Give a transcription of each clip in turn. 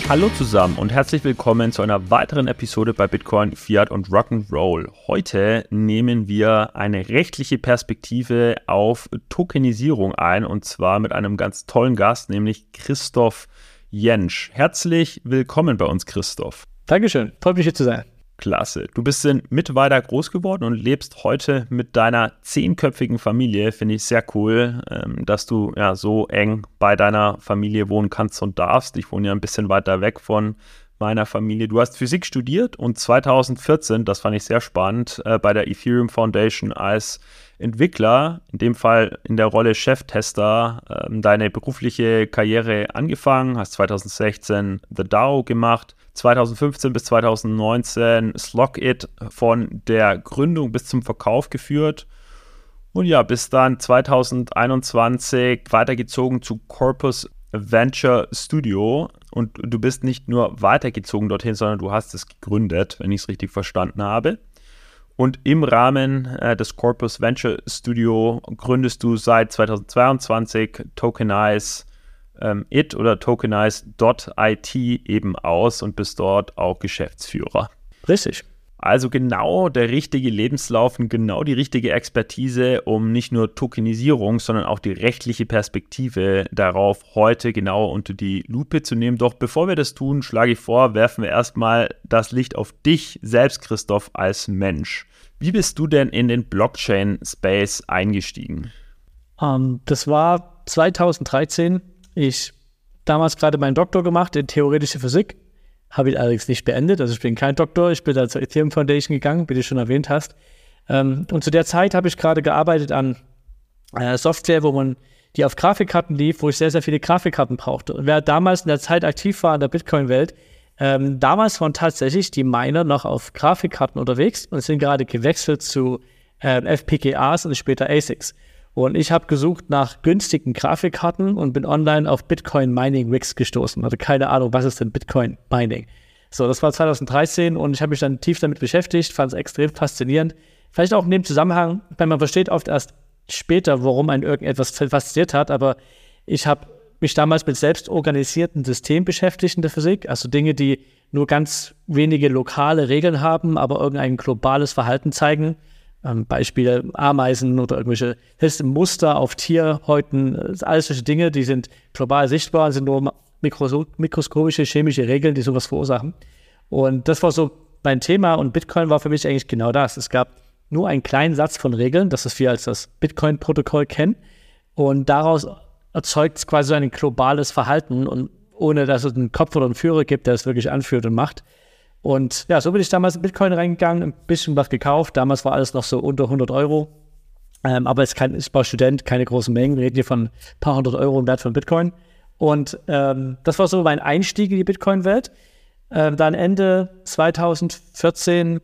Hallo zusammen und herzlich willkommen zu einer weiteren Episode bei Bitcoin, Fiat und Rock'n'Roll. Heute nehmen wir eine rechtliche Perspektive auf Tokenisierung ein und zwar mit einem ganz tollen Gast, nämlich Christoph Jentsch. Herzlich willkommen bei uns, Christoph. Dankeschön, freut mich hier zu sein. Klasse. Du bist in Mittweida groß geworden und lebst heute mit deiner 10-köpfigen Familie. Finde ich sehr cool, dass du ja so eng bei deiner Familie wohnen kannst und darfst. Ich wohne ja ein bisschen weiter weg von meiner Familie. Du hast Physik studiert und 2014, das fand ich sehr spannend, bei der Ethereum Foundation als Entwickler, in dem Fall in der Rolle Cheftester, deine berufliche Karriere angefangen, hast 2016 The DAO gemacht, 2015 bis 2019 Slogit von der Gründung bis zum Verkauf geführt und ja, bis dann 2021 weitergezogen zu Corpus Venture Studio und du bist nicht nur weitergezogen dorthin, sondern du hast es gegründet, wenn ich es richtig verstanden habe. Und im Rahmen des Corpus Venture Studio gründest du seit 2022 Tokenize It oder Tokenize.it eben aus und bist dort auch Geschäftsführer. Richtig. Also genau der richtige Lebenslauf und genau die richtige Expertise, um nicht nur Tokenisierung, sondern auch die rechtliche Perspektive darauf heute genauer unter die Lupe zu nehmen. Doch bevor wir das tun, schlage ich vor, werfen wir erstmal das Licht auf dich selbst, Christoph, als Mensch. Wie bist du denn in den Blockchain-Space eingestiegen? Das war 2013. Ich damals gerade meinen Doktor gemacht in theoretische Physik. Habe ich allerdings nicht beendet, also ich bin kein Doktor, ich bin dann zur Ethereum Foundation gegangen, wie du schon erwähnt hast. Und zu der Zeit habe ich gerade gearbeitet an Software, die auf Grafikkarten lief, wo ich sehr, sehr viele Grafikkarten brauchte. Und wer damals in der Zeit aktiv war in der Bitcoin-Welt, damals waren tatsächlich die Miner noch auf Grafikkarten unterwegs und sind gerade gewechselt zu FPGAs und später ASICs. Und ich habe gesucht nach günstigen Grafikkarten und bin online auf Bitcoin Mining Rigs gestoßen. Hatte keine Ahnung, was ist denn Bitcoin Mining? So, das war 2013 und ich habe mich dann tief damit beschäftigt, fand es extrem faszinierend. Vielleicht auch in dem Zusammenhang, weil man versteht oft erst später, warum einen irgendetwas fasziniert hat, aber ich habe mich damals mit selbst organisierten Systemen beschäftigt in der Physik, also Dinge, die nur ganz wenige lokale Regeln haben, aber irgendein globales Verhalten zeigen. Beispiele Ameisen oder irgendwelche Muster auf Tierhäuten, alles solche Dinge, die sind global sichtbar, sind nur mikroskopische chemische Regeln, die sowas verursachen. Und das war so mein Thema und Bitcoin war für mich eigentlich genau das. Es gab nur einen kleinen Satz von Regeln, das ist wir als das Bitcoin-Protokoll kennen und daraus erzeugt es quasi ein globales Verhalten und ohne, dass es einen Kopf oder einen Führer gibt, der es wirklich anführt und macht. Und ja, so bin ich damals in Bitcoin reingegangen, ein bisschen was gekauft. Damals war alles noch so unter 100 Euro. Aber ich war Student, keine großen Mengen. Wir reden hier von ein paar hundert Euro im Wert von Bitcoin. Und das war so mein Einstieg in die Bitcoin-Welt. Dann Ende 2013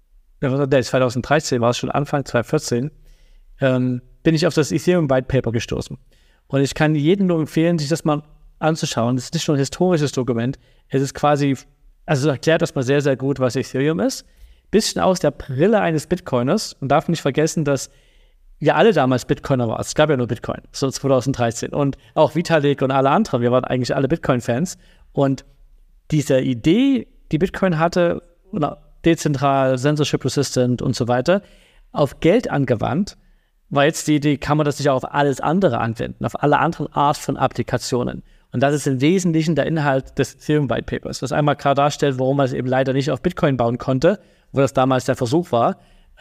war es schon, Anfang 2014, bin ich auf das Ethereum White Paper gestoßen. Und ich kann jedem nur empfehlen, sich das mal anzuschauen. Es ist nicht nur ein historisches Dokument, es ist quasi, also es erklärt erstmal sehr, sehr gut, was Ethereum ist. Bisschen aus der Brille eines Bitcoiners und darf nicht vergessen, dass wir alle damals Bitcoiner waren. Es gab ja nur Bitcoin, so 2013. Und auch Vitalik und alle anderen, wir waren eigentlich alle Bitcoin-Fans. Und diese Idee, die Bitcoin hatte, dezentral, censorship resistant und so weiter, auf Geld angewandt, war jetzt die Idee, kann man das nicht auch auf alles andere anwenden, auf alle anderen Art von Applikationen. Und das ist im Wesentlichen der Inhalt des Ethereum White Papers, was einmal klar darstellt, warum man es eben leider nicht auf Bitcoin bauen konnte, wo das damals der Versuch war.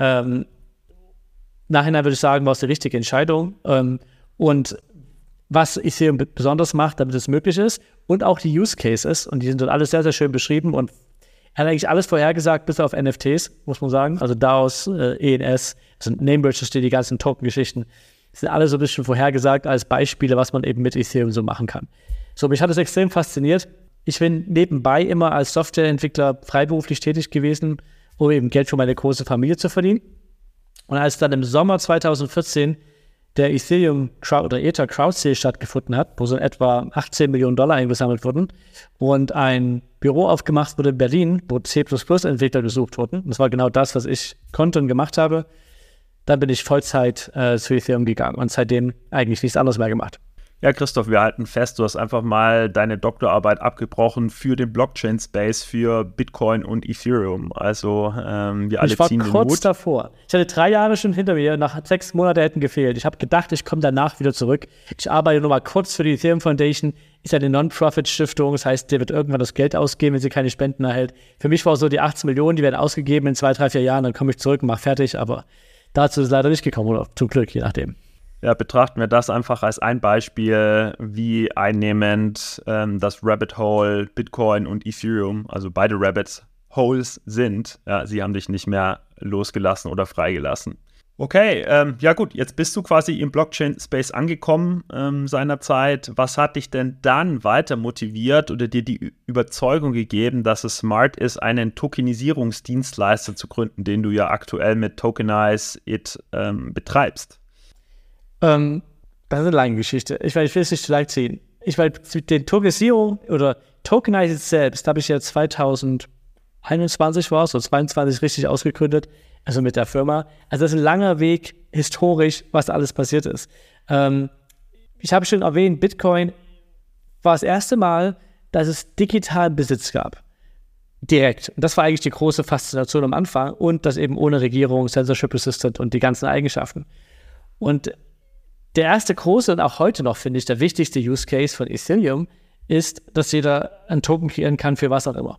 Nachhinein würde ich sagen, war es die richtige Entscheidung. Und was Ethereum besonders macht, damit es möglich ist, und auch die Use Cases, und die sind dort alles sehr, sehr schön beschrieben und er hat eigentlich alles vorhergesagt, bis auf NFTs, muss man sagen. Also DAOs, ENS, also Name Registry, die ganzen Token-Geschichten, sind alle so ein bisschen vorhergesagt als Beispiele, was man eben mit Ethereum so machen kann. So, mich hat es extrem fasziniert. Ich bin nebenbei immer als Softwareentwickler freiberuflich tätig gewesen, um eben Geld für meine große Familie zu verdienen. Und als dann im Sommer 2014 der Ethereum oder Ether Crowd Sale stattgefunden hat, wo so in etwa 18 Millionen Dollar eingesammelt wurden und ein Büro aufgemacht wurde in Berlin, wo C++-Entwickler gesucht wurden, und das war genau das, was ich konnte und gemacht habe, dann bin ich Vollzeit zu Ethereum gegangen und seitdem eigentlich nichts anderes mehr gemacht. Ja, Christoph, wir halten fest, du hast einfach mal deine Doktorarbeit abgebrochen für den Blockchain-Space, für Bitcoin und Ethereum. Also wir alle ziehen den Hut. Ich war kurz davor. Ich hatte 3 Jahre schon hinter mir, nach 6 Monaten hätten gefehlt. Ich habe gedacht, ich komme danach wieder zurück. Ich arbeite nur mal kurz für die Ethereum Foundation. Ist eine Non-Profit-Stiftung, das heißt, der wird irgendwann das Geld ausgeben, wenn sie keine Spenden erhält. Für mich war so, die 18 Millionen, die werden ausgegeben in 2, 3, 4 Jahren, dann komme ich zurück und mache fertig, aber dazu ist es leider nicht gekommen, oder zum Glück, je nachdem. Ja, betrachten wir das einfach als ein Beispiel, wie einnehmend das Rabbit Hole Bitcoin und Ethereum, also beide Rabbit Holes sind. Ja, sie haben dich nicht mehr losgelassen oder freigelassen. Okay, ja gut, jetzt bist du quasi im Blockchain-Space angekommen seinerzeit. Was hat dich denn dann weiter motiviert oder dir die Überzeugung gegeben, dass es smart ist, einen Tokenisierungsdienstleister zu gründen, den du ja aktuell mit Tokenize It betreibst? Das ist eine lange Geschichte. Ich will es nicht zu lang ziehen. Mit den Tokenisierung oder Tokenize It selbst habe ich ja 2021 war es, oder 22 richtig ausgegründet, also mit der Firma. Also das ist ein langer Weg, historisch, was alles passiert ist. Ich habe schon erwähnt, Bitcoin war das erste Mal, dass es digitalen Besitz gab. Direkt. Und das war eigentlich die große Faszination am Anfang und das eben ohne Regierung, Censorship Resistant und die ganzen Eigenschaften. Und der erste große und auch heute noch, finde ich, der wichtigste Use Case von Ethereum ist, dass jeder einen Token kreieren kann für was auch immer.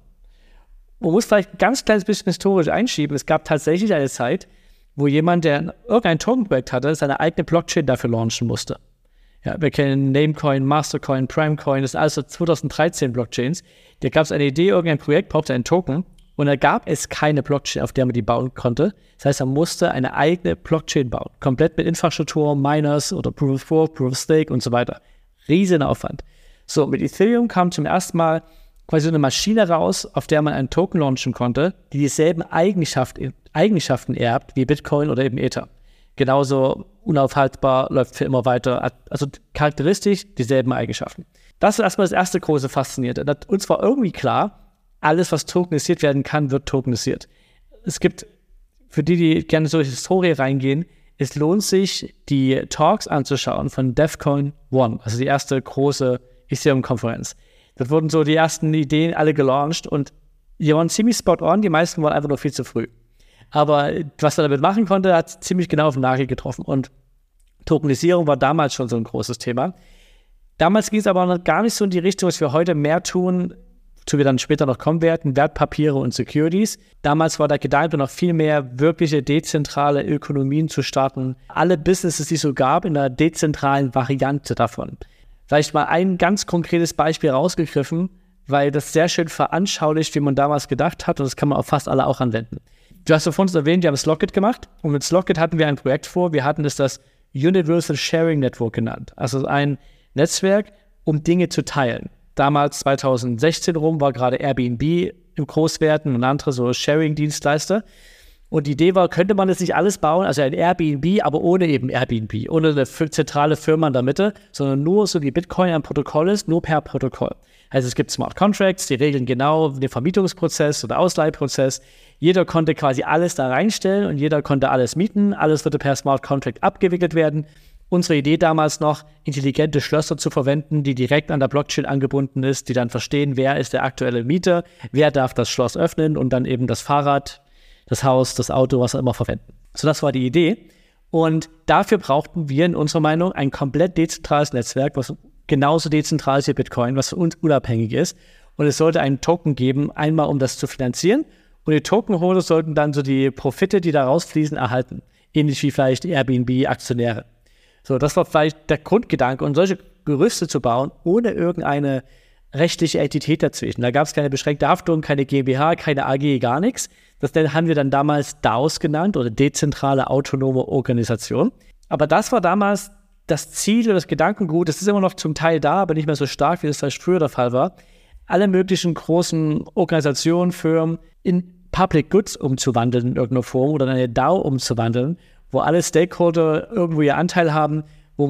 Man muss vielleicht ein ganz kleines bisschen historisch einschieben. Es gab tatsächlich eine Zeit, wo jemand, der irgendein Tokenprojekt hatte, seine eigene Blockchain dafür launchen musste. Ja, wir kennen Namecoin, Mastercoin, Primecoin, das sind also 2013 Blockchains. Da gab es eine Idee, irgendein Projekt brauchte einen Token und da gab es keine Blockchain, auf der man die bauen konnte. Das heißt, man musste eine eigene Blockchain bauen. Komplett mit Infrastruktur, Miners oder Proof of Work, Proof of Stake und so weiter. Riesen Aufwand. So, mit Ethereum kam zum ersten Mal quasi eine Maschine raus, auf der man einen Token launchen konnte, die dieselben Eigenschaften erbt wie Bitcoin oder eben Ether. Genauso unaufhaltbar, läuft für immer weiter, also charakteristisch dieselben Eigenschaften. Das ist erstmal das erste große Faszinierende. Uns war irgendwie klar, alles, was tokenisiert werden kann, wird tokenisiert. Es gibt, für die gerne so in die Historie reingehen, es lohnt sich, die Talks anzuschauen von DEFCON 1, also die erste große Ethereum-Konferenz. Dort wurden so die ersten Ideen alle gelauncht und die waren ziemlich spot on, die meisten waren einfach nur viel zu früh. Aber was er damit machen konnte, hat ziemlich genau auf den Nagel getroffen. Und Tokenisierung war damals schon so ein großes Thema. Damals ging es aber noch gar nicht so in die Richtung, dass wir heute mehr tun, wozu wir dann später noch kommen werden, Wertpapiere und Securities. Damals war der Gedanke noch viel mehr, wirkliche dezentrale Ökonomien zu starten. Alle Businesses, die es so gab, in einer dezentralen Variante davon. Vielleicht mal ein ganz konkretes Beispiel rausgegriffen, weil das sehr schön veranschaulicht, wie man damals gedacht hat und das kann man auf fast alle auch anwenden. Du hast vorhin erwähnt, wir haben Slockit gemacht und mit Slockit hatten wir ein Projekt vor. Wir hatten es das Universal Sharing Network genannt. Also ein Netzwerk, um Dinge zu teilen. Damals, 2016 rum, war gerade Airbnb im Großwerden und andere so Sharing-Dienstleister. Und die Idee war, könnte man das nicht alles bauen, also ein Airbnb, aber ohne eben Airbnb, ohne eine zentrale Firma in der Mitte, sondern nur so wie Bitcoin ein Protokoll ist, nur per Protokoll. Also es gibt Smart Contracts, die regeln genau den Vermietungsprozess oder Ausleihprozess. Jeder konnte quasi alles da reinstellen und jeder konnte alles mieten. Alles würde per Smart Contract abgewickelt werden. Unsere Idee damals noch, intelligente Schlösser zu verwenden, die direkt an der Blockchain angebunden ist, die dann verstehen, wer ist der aktuelle Mieter, wer darf das Schloss öffnen und dann eben das Fahrrad, das Haus, das Auto, was auch immer verwenden. So, das war die Idee. Und dafür brauchten wir in unserer Meinung ein komplett dezentrales Netzwerk, was genauso dezentral ist wie Bitcoin, was für uns unabhängig ist. Und es sollte einen Token geben, einmal um das zu finanzieren. Und die Tokenholder sollten dann so die Profite, die da rausfließen, erhalten. Ähnlich wie vielleicht Airbnb-Aktionäre. So, das war vielleicht der Grundgedanke. Und solche Gerüste zu bauen, ohne irgendeine rechtliche Entität dazwischen. Da gab es keine beschränkte Haftung, keine GmbH, keine AG, gar nichts. Das haben wir dann damals DAOs genannt oder dezentrale autonome Organisation. Aber das war damals das Ziel oder das Gedankengut. Das ist immer noch zum Teil da, aber nicht mehr so stark, wie das vielleicht früher der Fall war. Alle möglichen großen Organisationen, Firmen in Public Goods umzuwandeln in irgendeiner Form oder in eine DAO umzuwandeln, wo alle Stakeholder irgendwo ihr Anteil haben, wo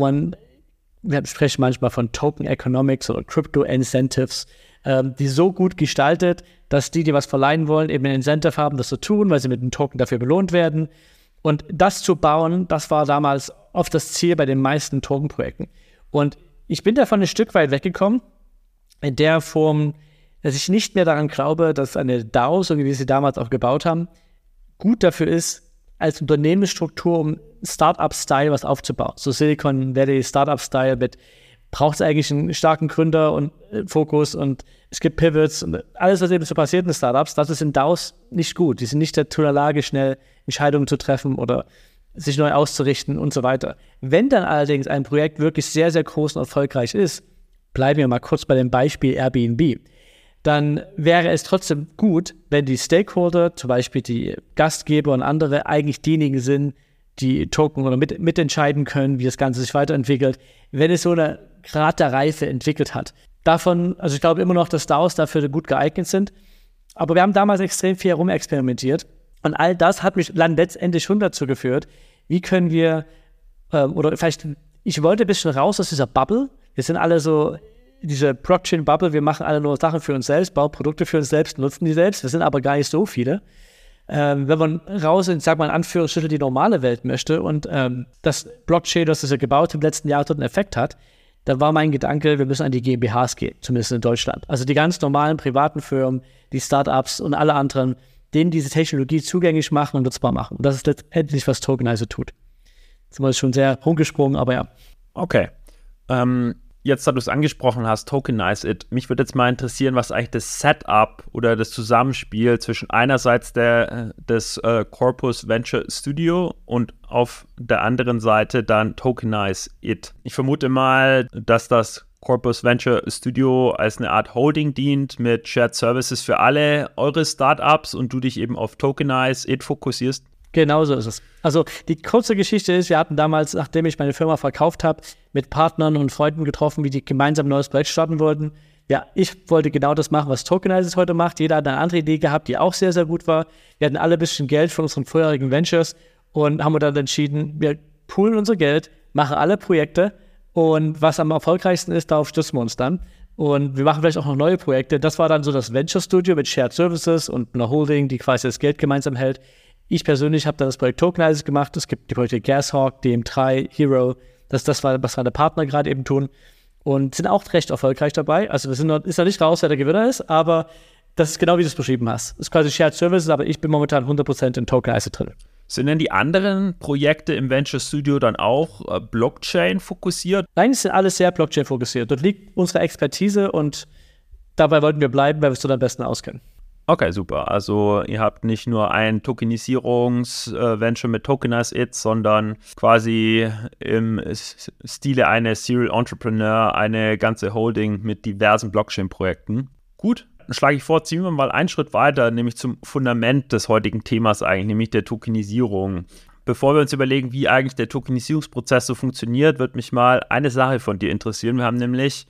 wir sprechen manchmal von Token Economics oder Crypto Incentives, die so gut gestaltet, dass die was verleihen wollen, eben ein Incentive haben, das zu tun, weil sie mit einem Token dafür belohnt werden. Und das zu bauen, das war damals oft das Ziel bei den meisten Token-Projekten. Und ich bin davon ein Stück weit weggekommen, in der Form, dass ich nicht mehr daran glaube, dass eine DAO, so wie wir sie damals auch gebaut haben, gut dafür ist, als Unternehmensstruktur, um Startup-Style was aufzubauen. So Silicon Valley Startup-Style mit, braucht es eigentlich einen starken Gründer und Fokus und es gibt Pivots und alles, was eben so passiert in Startups, das ist in DAOs nicht gut. Die sind nicht dazu in der Lage, schnell Entscheidungen zu treffen oder sich neu auszurichten und so weiter. Wenn dann allerdings ein Projekt wirklich sehr, sehr groß und erfolgreich ist, bleiben wir mal kurz bei dem Beispiel Airbnb, dann wäre es trotzdem gut, wenn die Stakeholder, zum Beispiel die Gastgeber und andere, eigentlich diejenigen sind, die Token oder mitentscheiden können, wie das Ganze sich weiterentwickelt, wenn es so eine Grad der Reife entwickelt hat. Davon, also ich glaube immer noch, dass DAOs dafür gut geeignet sind, aber wir haben damals extrem viel herumexperimentiert und all das hat mich dann letztendlich schon dazu geführt, wie können wir, oder vielleicht, ich wollte ein bisschen raus aus dieser Bubble, wir sind alle so diese Blockchain-Bubble, wir machen alle nur Sachen für uns selbst, bauen Produkte für uns selbst, nutzen die selbst. Wir sind aber gar nicht so viele. Wenn man raus in, sag mal in Anführungsstrichen, die normale Welt möchte und das Blockchain, das wir gebaut im letzten Jahr, dort einen Effekt hat, dann war mein Gedanke, wir müssen an die GmbHs gehen, zumindest in Deutschland. Also die ganz normalen privaten Firmen, die Startups und alle anderen, denen diese Technologie zugänglich machen und nutzbar machen. Und das ist letztendlich, was Tokenizer tut. Jetzt sind wir schon sehr rumgesprungen, aber ja. Okay. Jetzt, da du es angesprochen hast, Tokenize It. Mich würde jetzt mal interessieren, was eigentlich das Setup oder das Zusammenspiel zwischen einerseits des Corpus Venture Studio und auf der anderen Seite dann Tokenize It. Ich vermute mal, dass das Corpus Venture Studio als eine Art Holding dient mit Shared Services für alle eure Startups und du dich eben auf Tokenize It fokussierst. Genau so ist es. Also die kurze Geschichte ist, wir hatten damals, nachdem ich meine Firma verkauft habe, mit Partnern und Freunden getroffen, wie die gemeinsam ein neues Projekt starten wollten. Ja, ich wollte genau das machen, was Tokenize heute macht. Jeder hat eine andere Idee gehabt, die auch sehr, sehr gut war. Wir hatten alle ein bisschen Geld von unseren vorherigen Ventures und haben dann entschieden, wir poolen unser Geld, machen alle Projekte und was am erfolgreichsten ist, darauf stützen wir uns dann. Und wir machen vielleicht auch noch neue Projekte. Das war dann so das Venture Studio mit Shared Services und einer Holding, die quasi das Geld gemeinsam hält. Ich persönlich habe dann das Projekt Tokenize gemacht. Es gibt die Projekte Gashawk, DM3, Hero. Das war, was meine Partner gerade eben tun. Und sind auch recht erfolgreich dabei. Also ist noch nicht raus, wer der Gewinner ist, aber das ist genau wie du es beschrieben hast. Es ist quasi Shared Services, aber ich bin momentan 100% in Tokenize drin. Sind denn die anderen Projekte im Venture Studio dann auch Blockchain fokussiert? Nein, es sind alles sehr Blockchain fokussiert. Dort liegt unsere Expertise und dabei wollten wir bleiben, weil wir es dort am besten auskennen. Okay, super. Also ihr habt nicht nur ein Tokenisierungs-Venture mit Tokenize It, sondern quasi im Stile eines Serial Entrepreneur eine ganze Holding mit diversen Blockchain-Projekten. Gut, dann schlage ich vor, ziehen wir mal einen Schritt weiter, nämlich zum Fundament des heutigen Themas eigentlich, nämlich der Tokenisierung. Bevor wir uns überlegen, wie eigentlich der Tokenisierungsprozess so funktioniert, wird mich mal eine Sache von dir interessieren. Wir haben nämlich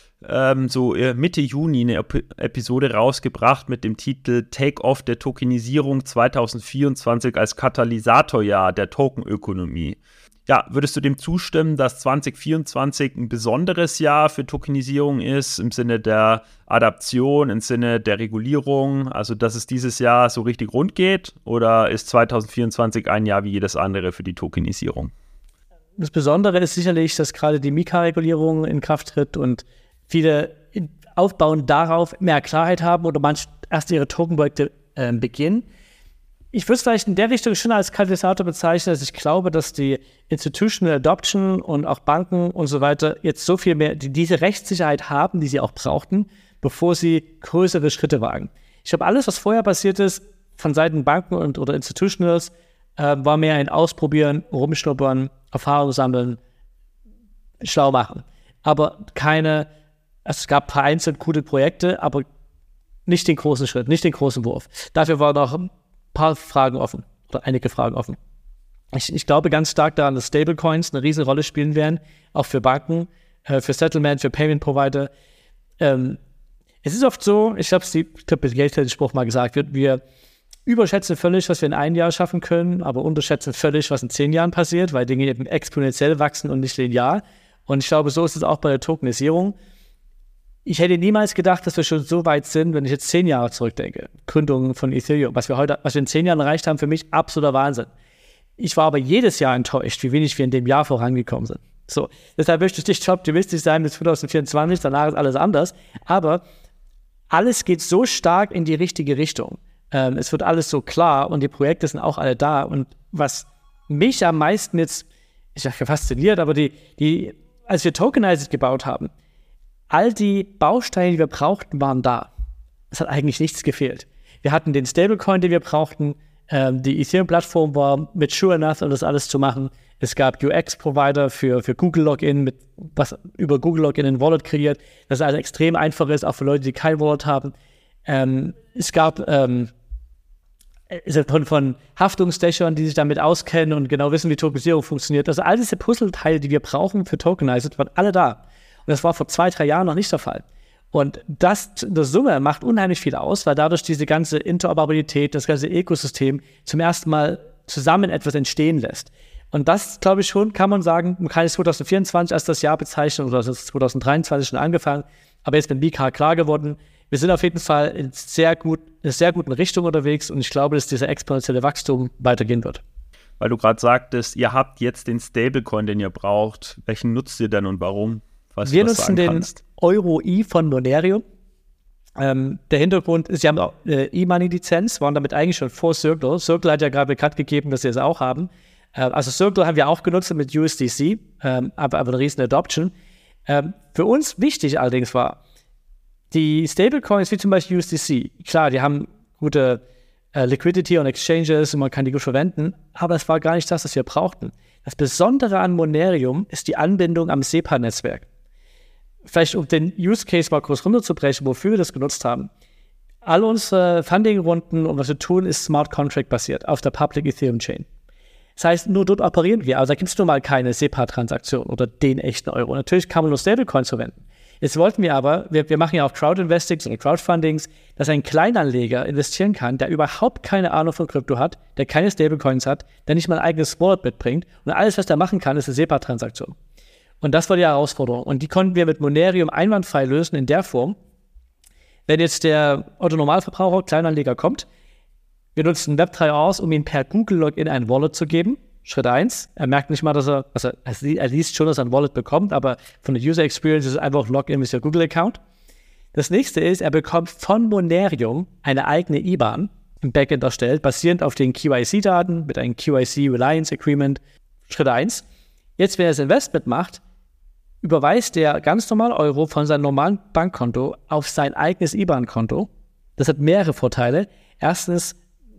Mitte Juni eine Episode rausgebracht mit dem Titel Take-Off der Tokenisierung 2024 als Katalysatorjahr der Tokenökonomie. Ja, würdest du dem zustimmen, dass 2024 ein besonderes Jahr für Tokenisierung ist, im Sinne der Adaption, im Sinne der Regulierung, also dass es dieses Jahr so richtig rund geht? Oder ist 2024 ein Jahr wie jedes andere für die Tokenisierung? Das Besondere ist sicherlich, dass gerade die Mika-Regulierung in Kraft tritt und viele aufbauen darauf, mehr Klarheit haben oder manche erst ihre Tokenprojekte beginnen. Ich würde es vielleicht in der Richtung schon als Katalysator bezeichnen, dass ich glaube, dass die Institutional Adoption und auch Banken und so weiter jetzt so viel mehr diese Rechtssicherheit haben, die sie auch brauchten, bevor sie größere Schritte wagen. Ich glaube, alles, was vorher passiert ist, von Seiten Banken oder Institutionals, war mehr ein Ausprobieren, Rumschnuppern, Erfahrung sammeln, schlau machen. Aber es gab vereinzelt gute Projekte, aber nicht den großen Schritt, nicht den großen Wurf. Dafür waren noch ein paar Fragen offen oder einige Fragen offen. Ich glaube ganz stark daran, dass Stablecoins eine riesen Rolle spielen werden, auch für Banken, für Settlement, für Payment Provider. Es ist oft so, ich glaube, Bill Gates hat den Spruch mal gesagt, wir überschätzen völlig, was wir in einem Jahr schaffen können, aber unterschätzen völlig, was in 10 Jahren passiert, weil Dinge eben exponentiell wachsen und nicht linear. Und ich glaube, so ist es auch bei der Tokenisierung. Ich hätte niemals gedacht, dass wir schon so weit sind, wenn ich jetzt 10 Jahre zurückdenke. Gründung von Ethereum, was wir in 10 Jahren erreicht haben, für mich absoluter Wahnsinn. Ich war aber jedes Jahr enttäuscht, wie wenig wir in dem Jahr vorangekommen sind. So, deshalb möchte ich nicht optimistisch sein bis 2024, danach ist alles anders. Aber alles geht so stark in die richtige Richtung. Es wird alles so klar und die Projekte sind auch alle da. Und was mich am meisten jetzt, ich sage fasziniert, aber als wir Tokenized gebaut haben, all die Bausteine, die wir brauchten, waren da. Es hat eigentlich nichts gefehlt. Wir hatten den Stablecoin, den wir brauchten. Die Ethereum-Plattform war mit Sure Enough, um das alles zu machen. Es gab UX-Provider für Google Login, was über Google Login ein Wallet kreiert, das also extrem einfach ist, auch für Leute, die kein Wallet haben. Es gab von Haftungsstechern, die sich damit auskennen und genau wissen, wie Tokenisierung funktioniert. Also all diese Puzzleteile, die wir brauchen für Tokenized, waren alle da. Und das war vor 2-3 Jahren noch nicht der Fall. Und das in der Summe macht unheimlich viel aus, weil dadurch diese ganze Interoperabilität, das ganze Ökosystem zum ersten Mal zusammen etwas entstehen lässt. Und das, glaube ich schon, kann man sagen, man kann es 2024 als das Jahr bezeichnen oder das ist 2023 schon angefangen, aber jetzt mit BK klar geworden, wir sind auf jeden Fall in einer sehr guten Richtung unterwegs und ich glaube, dass dieser exponentielle Wachstum weitergehen wird. Weil du gerade sagtest, ihr habt jetzt den Stablecoin, den ihr braucht. Welchen nutzt ihr denn und warum? Wir nutzen den Euro-I von Monerium. Der Hintergrund ist, sie haben auch eine E-Money-Lizenz, waren damit eigentlich schon vor Circle. Circle hat ja gerade bekannt gegeben, dass sie es auch haben. Also Circle haben wir auch genutzt mit USDC, aber eine riesen Adoption. Für uns wichtig allerdings war, die Stablecoins wie zum Beispiel USDC, klar, die haben gute Liquidity und Exchanges und man kann die gut verwenden, aber es war gar nicht das, was wir brauchten. Das Besondere an Monerium ist die Anbindung am SEPA-Netzwerk. Vielleicht um den Use Case mal kurz runterzubrechen, wofür wir das genutzt haben. All unsere Funding-Runden und was wir tun, ist Smart Contract basiert auf der Public Ethereum Chain. Das heißt, nur dort operieren wir, aber da gibt es nun mal keine SEPA-Transaktion oder den echten Euro. Natürlich kann man nur Stablecoins verwenden. Jetzt wollten wir aber, wir machen ja auch Crowd-Investings und Crowdfundings, dass ein Kleinanleger investieren kann, der überhaupt keine Ahnung von Krypto hat, der keine Stablecoins hat, der nicht mal ein eigenes Wallet mitbringt und alles, was der machen kann, ist eine SEPA-Transaktion. Und das war die Herausforderung. Und die konnten wir mit Monerium einwandfrei lösen in der Form, wenn jetzt der Otto-Normalverbraucher, Kleinanleger kommt, wir nutzen Web3 aus, um ihm per Google-Login ein Wallet zu geben. Schritt 1, er merkt nicht mal, dass er liest schon, dass er ein Wallet bekommt, aber von der User Experience ist es einfach Login mit der Google-Account. Das nächste ist, er bekommt von Monerium eine eigene IBAN im Backend erstellt, basierend auf den KYC-Daten mit einem KYC-Reliance Agreement. Schritt 1. Jetzt, wenn er das Investment macht, überweist er ganz normal Euro von seinem normalen Bankkonto auf sein eigenes IBAN-Konto. Das hat mehrere Vorteile. Erstens,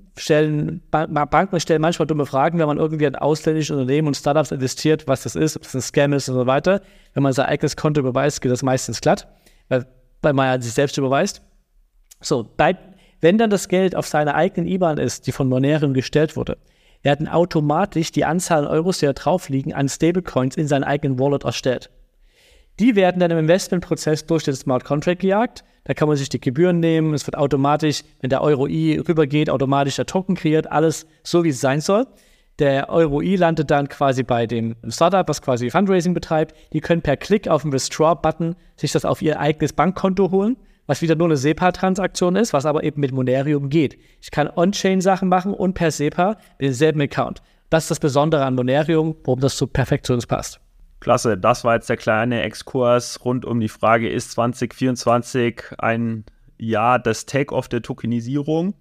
Banken stellen manchmal dumme Fragen, wenn man irgendwie in ausländische Unternehmen und Startups investiert, was das ist, ob das ein Scam ist und so weiter. Wenn man sein eigenes Konto überweist, geht das meistens glatt, weil man ja sich selbst überweist. So, wenn dann das Geld auf seiner eigenen IBAN ist, die von Monerium gestellt wurde, werden automatisch die Anzahl an Euros, die da drauf liegen, an Stablecoins in seinen eigenen Wallet erstellt. Die werden dann im Investmentprozess durch den Smart Contract gejagt. Da kann man sich die Gebühren nehmen. Es wird automatisch, wenn der Euro-I rübergeht, automatisch der Token kreiert. Alles so, wie es sein soll. Der Euro-I landet dann quasi bei dem Startup, was quasi Fundraising betreibt. Die können per Klick auf den Withdraw-Button sich das auf ihr eigenes Bankkonto holen, was wieder nur eine SEPA-Transaktion ist, was aber eben mit Monerium geht. Ich kann On-Chain-Sachen machen und per SEPA mit demselben Account. Das ist das Besondere an Monerium, warum das so perfekt zu uns passt. Klasse, das war jetzt der kleine Exkurs rund um die Frage, ist 2024 ein Jahr des Take-Off der Tokenisierung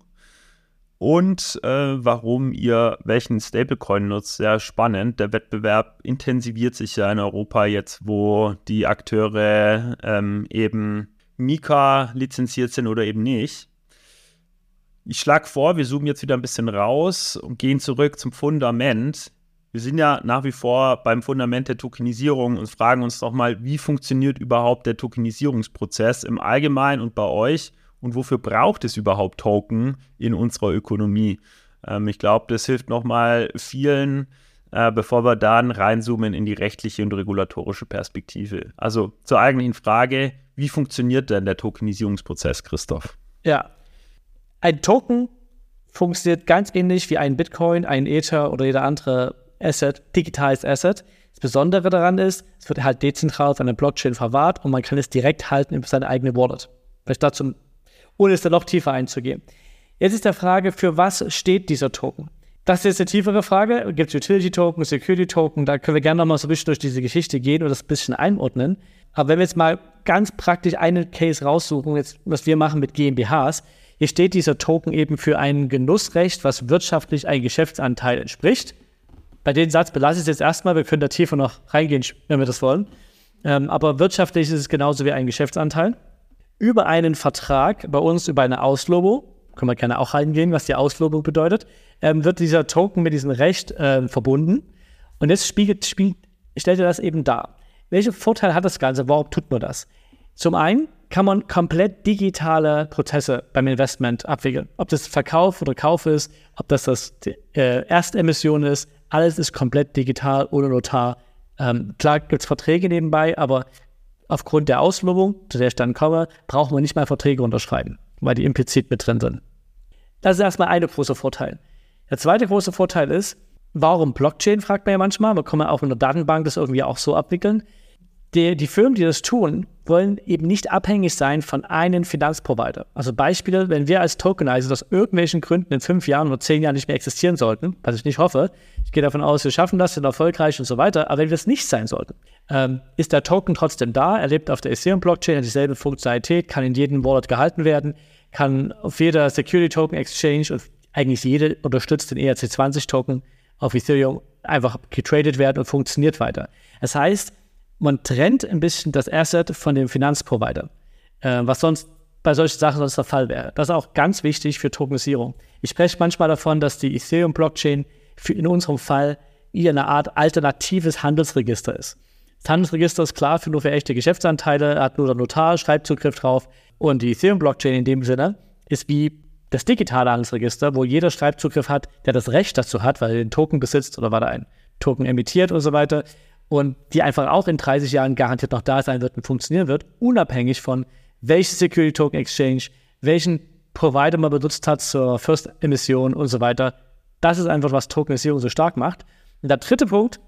und warum ihr welchen Stablecoin nutzt. Sehr spannend. Der Wettbewerb intensiviert sich ja in Europa jetzt, wo die Akteure eben Mika lizenziert sind oder eben nicht. Ich schlage vor, wir zoomen jetzt wieder ein bisschen raus und gehen zurück zum Fundament. Wir sind ja nach wie vor beim Fundament der Tokenisierung und fragen uns nochmal, wie funktioniert überhaupt der Tokenisierungsprozess im Allgemeinen und bei euch und wofür braucht es überhaupt Token in unserer Ökonomie? Ich glaube, das hilft nochmal vielen, bevor wir dann reinzoomen in die rechtliche und regulatorische Perspektive. Also zur eigentlichen Frage, wie funktioniert denn der Tokenisierungsprozess, Christoph? Ja, ein Token funktioniert ganz ähnlich wie ein Bitcoin, ein Ether oder jeder andere Asset, digitales Asset. Das Besondere daran ist, es wird halt dezentral auf einer Blockchain verwahrt und man kann es direkt halten über seine eigene Wallet. Vielleicht dazu, ohne es dann noch tiefer einzugehen. Jetzt ist die Frage, für was steht dieser Token? Das ist jetzt eine tiefere Frage. Gibt es Utility-Token, Security-Token? Da können wir gerne noch mal so ein bisschen durch diese Geschichte gehen und das ein bisschen einordnen. Aber wenn wir jetzt mal ganz praktisch einen Case raussuchen, jetzt, was wir machen mit GmbHs, hier steht dieser Token eben für ein Genussrecht, was wirtschaftlich einem Geschäftsanteil entspricht. Bei dem Satz belasse ich es jetzt erstmal, wir können da tiefer noch reingehen, wenn wir das wollen. Aber wirtschaftlich ist es genauso wie ein Geschäftsanteil. Über einen Vertrag, bei uns über eine Auslobung, können wir gerne auch reingehen, was die Auslobung bedeutet, wird dieser Token mit diesem Recht verbunden. Und jetzt stellt er das eben dar. Welchen Vorteil hat das Ganze? Warum tut man das? Zum einen kann man komplett digitale Prozesse beim Investment abwickeln. Ob das Verkauf oder Kauf ist, ob das Erstemission ist, alles ist komplett digital, ohne Notar. Klar gibt es Verträge nebenbei, aber aufgrund der Auslobung, zu der ich dann komme, braucht man nicht mal Verträge unterschreiben, weil die implizit mit drin sind. Das ist erstmal ein großer Vorteil. Der zweite große Vorteil ist, warum Blockchain, fragt man ja manchmal. Man kann man auch in der Datenbank das irgendwie auch so abwickeln. Die Firmen, die das tun, wollen eben nicht abhängig sein von einem Finanzprovider. Also Beispiele, wenn wir als Tokenizer aus irgendwelchen Gründen in 5 Jahren oder 10 Jahren nicht mehr existieren sollten, was ich nicht hoffe, ich gehe davon aus, wir schaffen das, sind erfolgreich und so weiter, aber wenn wir es nicht sein sollten, ist der Token trotzdem da, er lebt auf der Ethereum-Blockchain, hat dieselbe Funktionalität, kann in jedem Wallet gehalten werden, kann auf jeder Security-Token-Exchange und eigentlich jede unterstützt den ERC20-Token auf Ethereum einfach getradet werden und funktioniert weiter. Das heißt, man trennt ein bisschen das Asset von dem Finanzprovider, was sonst bei solchen Sachen sonst der Fall wäre. Das ist auch ganz wichtig für Tokenisierung. Ich spreche manchmal davon, dass die Ethereum-Blockchain in unserem Fall eher eine Art alternatives Handelsregister ist. Das Handelsregister ist klar nur für echte Geschäftsanteile, hat nur der Notar Schreibzugriff drauf und die Ethereum-Blockchain in dem Sinne ist wie das digitale Handelsregister, wo jeder Schreibzugriff hat, der das Recht dazu hat, weil er den Token besitzt oder weil er einen Token emittiert und so weiter. Und die einfach auch in 30 Jahren garantiert noch da sein wird und funktionieren wird, unabhängig von welche Security Token Exchange, welchen Provider man benutzt hat zur First Emission und so weiter. Das ist einfach, was Tokenisierung so stark macht. Und der dritte Punkt,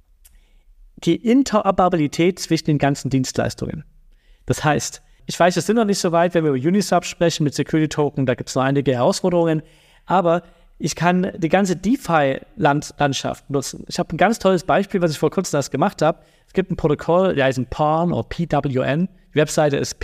die Interoperabilität zwischen den ganzen Dienstleistungen. Das heißt, ich weiß, wir sind noch nicht so weit, wenn wir über Uniswap sprechen mit Security Token, da gibt es noch einige Herausforderungen, aber ich kann die ganze DeFi-Landschaft nutzen. Ich habe ein ganz tolles Beispiel, was ich vor kurzem erst gemacht habe. Es gibt ein Protokoll, der heißt PWN oder PWN. Die Webseite ist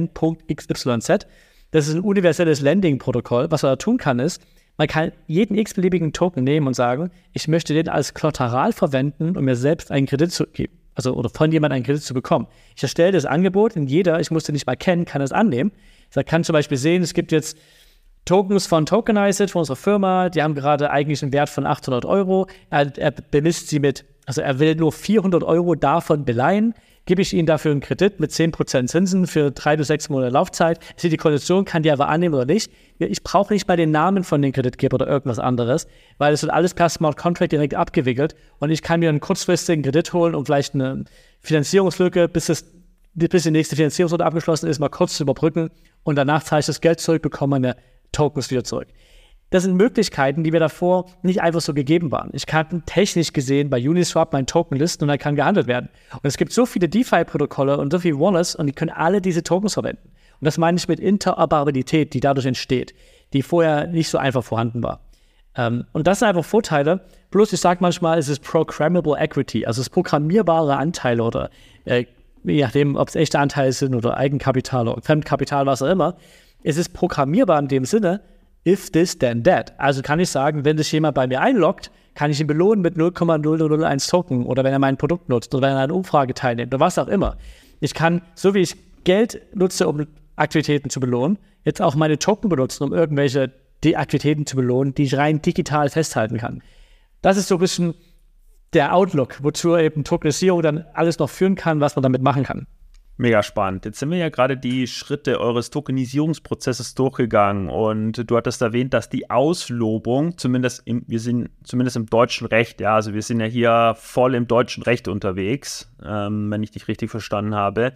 pwn.xyz. Das ist ein universelles Lending-Protokoll. Was man da tun kann, ist, man kann jeden x-beliebigen Token nehmen und sagen, ich möchte den als Kollateral verwenden, um mir selbst einen Kredit zu geben. Also, oder von jemandem einen Kredit zu bekommen. Ich erstelle das Angebot und jeder, ich muss den nicht mal kennen, kann es annehmen. Ich kann zum Beispiel sehen, es gibt jetzt Tokens von Tokenized, von unserer Firma, die haben gerade eigentlich einen Wert von 800 Euro. Er bemisst sie er will nur 400 Euro davon beleihen. Gebe ich ihnen dafür einen Kredit mit 10% Zinsen für 3 bis 6 Monate Laufzeit. Ich sehe die Kondition, kann die aber annehmen oder nicht. Ich brauche nicht mal den Namen von den Kreditgeber oder irgendwas anderes, weil es wird alles per Smart Contract direkt abgewickelt und ich kann mir einen kurzfristigen Kredit holen und vielleicht eine Finanzierungslücke, bis die nächste Finanzierungsrunde abgeschlossen ist, mal kurz zu überbrücken und danach zahle ich das Geld zurück, bekomme meine Tokens wieder zurück. Das sind Möglichkeiten, die mir davor nicht einfach so gegeben waren. Ich kann technisch gesehen bei Uniswap meinen Token listen und er kann gehandelt werden. Und es gibt so viele DeFi-Protokolle und so viele Wallets und die können alle diese Tokens verwenden. Und das meine ich mit Interoperabilität, die dadurch entsteht, die vorher nicht so einfach vorhanden war. Und das sind einfach Vorteile. Bloß ich sage manchmal, es ist Programmable Equity, also es ist programmierbare Anteile oder je nachdem, ob es echte Anteile sind oder Eigenkapital oder Fremdkapital, was auch immer. Es ist programmierbar in dem Sinne, if this, then that. Also kann ich sagen, wenn sich jemand bei mir einloggt, kann ich ihn belohnen mit 0,0001 Token oder wenn er mein Produkt nutzt oder wenn er an einer Umfrage teilnimmt oder was auch immer. Ich kann, so wie ich Geld nutze, um Aktivitäten zu belohnen, jetzt auch meine Token benutzen, um irgendwelche Aktivitäten zu belohnen, die ich rein digital festhalten kann. Das ist so ein bisschen der Outlook, wozu eben Tokenisierung dann alles noch führen kann, was man damit machen kann. Mega spannend. Jetzt sind wir ja gerade die Schritte eures Tokenisierungsprozesses durchgegangen und du hattest erwähnt, dass die Auslobung, wir sind zumindest im deutschen Recht, ja, also wir sind ja hier voll im deutschen Recht unterwegs, wenn ich dich richtig verstanden habe.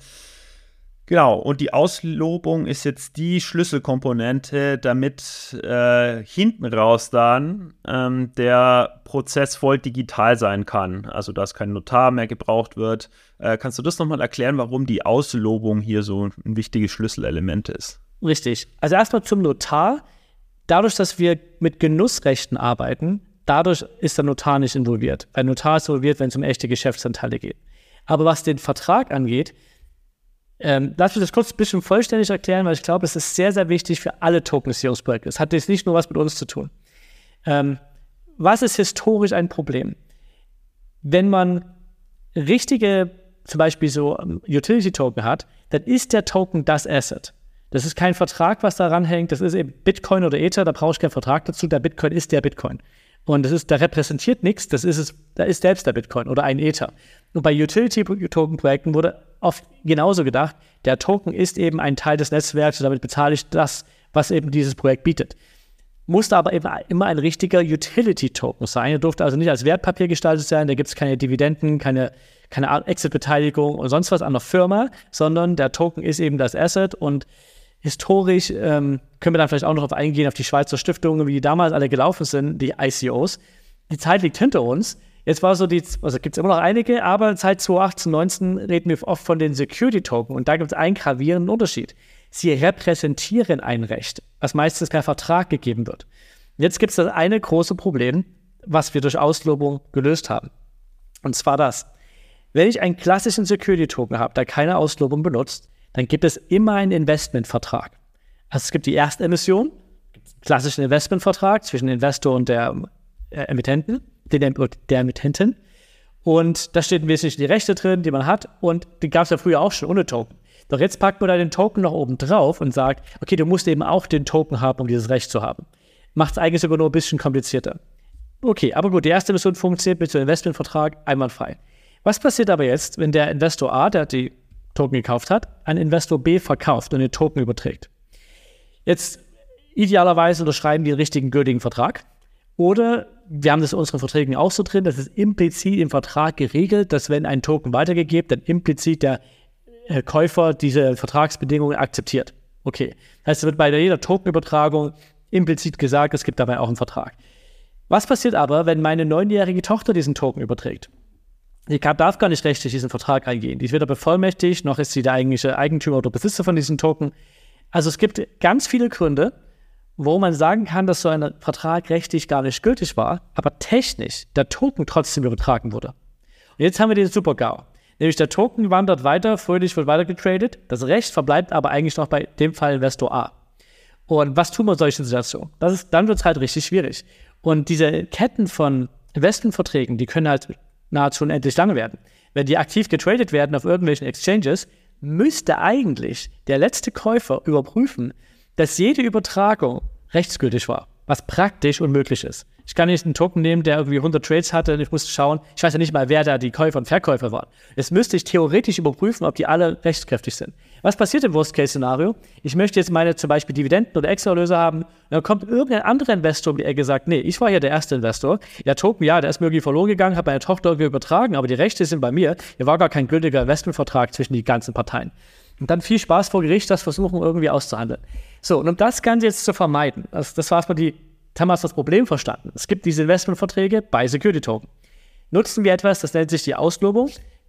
Genau, und die Auslobung ist jetzt die Schlüsselkomponente, damit hinten raus dann der Prozess voll digital sein kann, also dass kein Notar mehr gebraucht wird. Kannst du das nochmal erklären, warum die Auslobung hier so ein wichtiges Schlüsselelement ist? Richtig. Also erstmal zum Notar. Dadurch, dass wir mit Genussrechten arbeiten, Dadurch ist der Notar nicht involviert. Ein Notar ist involviert, wenn es um echte Geschäftsanteile geht. Aber was den Vertrag angeht, lass mich das kurz ein bisschen vollständig erklären, weil ich glaube, es ist sehr, sehr wichtig für alle Tokenisierungsprojekte. Es hat jetzt nicht nur was mit uns zu tun. Was ist historisch ein Problem? Wenn man richtige, zum Beispiel so Utility-Token hat, dann ist der Token das Asset. Das ist kein Vertrag, was daran hängt. Das ist eben Bitcoin oder Ether, da brauche ich keinen Vertrag dazu. Der Bitcoin ist der Bitcoin. Und der repräsentiert nichts, da ist selbst der Bitcoin oder ein Ether. Und bei Utility-Token-Projekten wurde oft genauso gedacht, der Token ist eben ein Teil des Netzwerks und damit bezahle ich das, was eben dieses Projekt bietet. Musste aber eben immer ein richtiger Utility-Token sein. Er durfte also nicht als Wertpapier gestaltet sein, da gibt es keine Dividenden, keine Exit-Beteiligung und sonst was an der Firma, sondern der Token ist eben das Asset und historisch können wir dann vielleicht auch noch auf eingehen, auf die Schweizer Stiftungen, wie die damals alle gelaufen sind, die ICOs. Die Zeit liegt hinter uns. Jetzt war so gibt es immer noch einige, aber seit 2018, 2019 reden wir oft von den Security-Token und da gibt es einen gravierenden Unterschied. Sie repräsentieren ein Recht, was meistens kein Vertrag gegeben wird. Jetzt gibt es das eine große Problem, was wir durch Auslobung gelöst haben. Und zwar das: Wenn ich einen klassischen Security-Token habe, der keine Auslobung benutzt, dann gibt es immer einen Investmentvertrag. Also es gibt die Erstemission, einen klassischen Investmentvertrag zwischen Investor und der Emittenten. Und da stehen wesentlich die Rechte drin, die man hat. Und die gab es ja früher auch schon ohne Token. Doch jetzt packt man da den Token noch oben drauf und sagt, okay, du musst eben auch den Token haben, um dieses Recht zu haben. Macht es eigentlich sogar nur ein bisschen komplizierter. Okay, aber gut, die erste Mission funktioniert mit dem Investmentvertrag einwandfrei. Was passiert aber jetzt, wenn der Investor A, der die Token gekauft hat, an Investor B verkauft und den Token überträgt? Jetzt idealerweise unterschreiben die einen richtigen gültigen Vertrag. Oder wir haben das in unseren Verträgen auch so drin, das ist implizit im Vertrag geregelt, dass wenn ein Token weitergegeben, dann implizit der Käufer diese Vertragsbedingungen akzeptiert. Okay, das heißt, es wird bei jeder Tokenübertragung implizit gesagt, es gibt dabei auch einen Vertrag. Was passiert aber, wenn meine 9-jährige Tochter diesen Token überträgt? Die darf gar nicht rechtlich diesen Vertrag eingehen. Die ist weder bevollmächtigt, noch ist sie der eigentliche Eigentümer oder Besitzer von diesem Token. Also es gibt ganz viele Gründe, wo man sagen kann, dass so ein Vertrag rechtlich gar nicht gültig war, aber technisch der Token trotzdem übertragen wurde. Und jetzt haben wir den Super-GAU. Nämlich der Token wandert weiter, fröhlich wird weiter getradet, das Recht verbleibt aber eigentlich noch bei dem Fall Investor A. Und was tun wir in solchen Situationen? Dann wird es halt richtig schwierig. Und diese Ketten von Investmentverträgen, die können halt nahezu unendlich lange werden. Wenn die aktiv getradet werden auf irgendwelchen Exchanges, müsste eigentlich der letzte Käufer überprüfen, dass jede Übertragung rechtsgültig war, was praktisch unmöglich ist. Ich kann nicht einen Token nehmen, der irgendwie 100 Trades hatte und ich muss schauen, ich weiß ja nicht mal, wer da die Käufer und Verkäufer waren. Jetzt müsste ich theoretisch überprüfen, ob die alle rechtskräftig sind. Was passiert im Worst-Case-Szenario? Ich möchte jetzt meine zum Beispiel Dividenden oder Extra-Erlöse haben und dann kommt irgendein anderer Investor um die Ecke und sagt, nee, ich war hier der erste Investor. Der Token, ja, der ist mir irgendwie verloren gegangen, hat meine Tochter irgendwie übertragen, aber die Rechte sind bei mir. Hier war gar kein gültiger Investmentvertrag zwischen die ganzen Parteien. Und dann viel Spaß vor Gericht, das versuchen irgendwie auszuhandeln. So, und um das Ganze jetzt zu vermeiden, das war erstmal damals das Problem verstanden. Es gibt diese Investmentverträge bei Security-Token. Nutzen wir etwas, das nennt sich die Auslobung.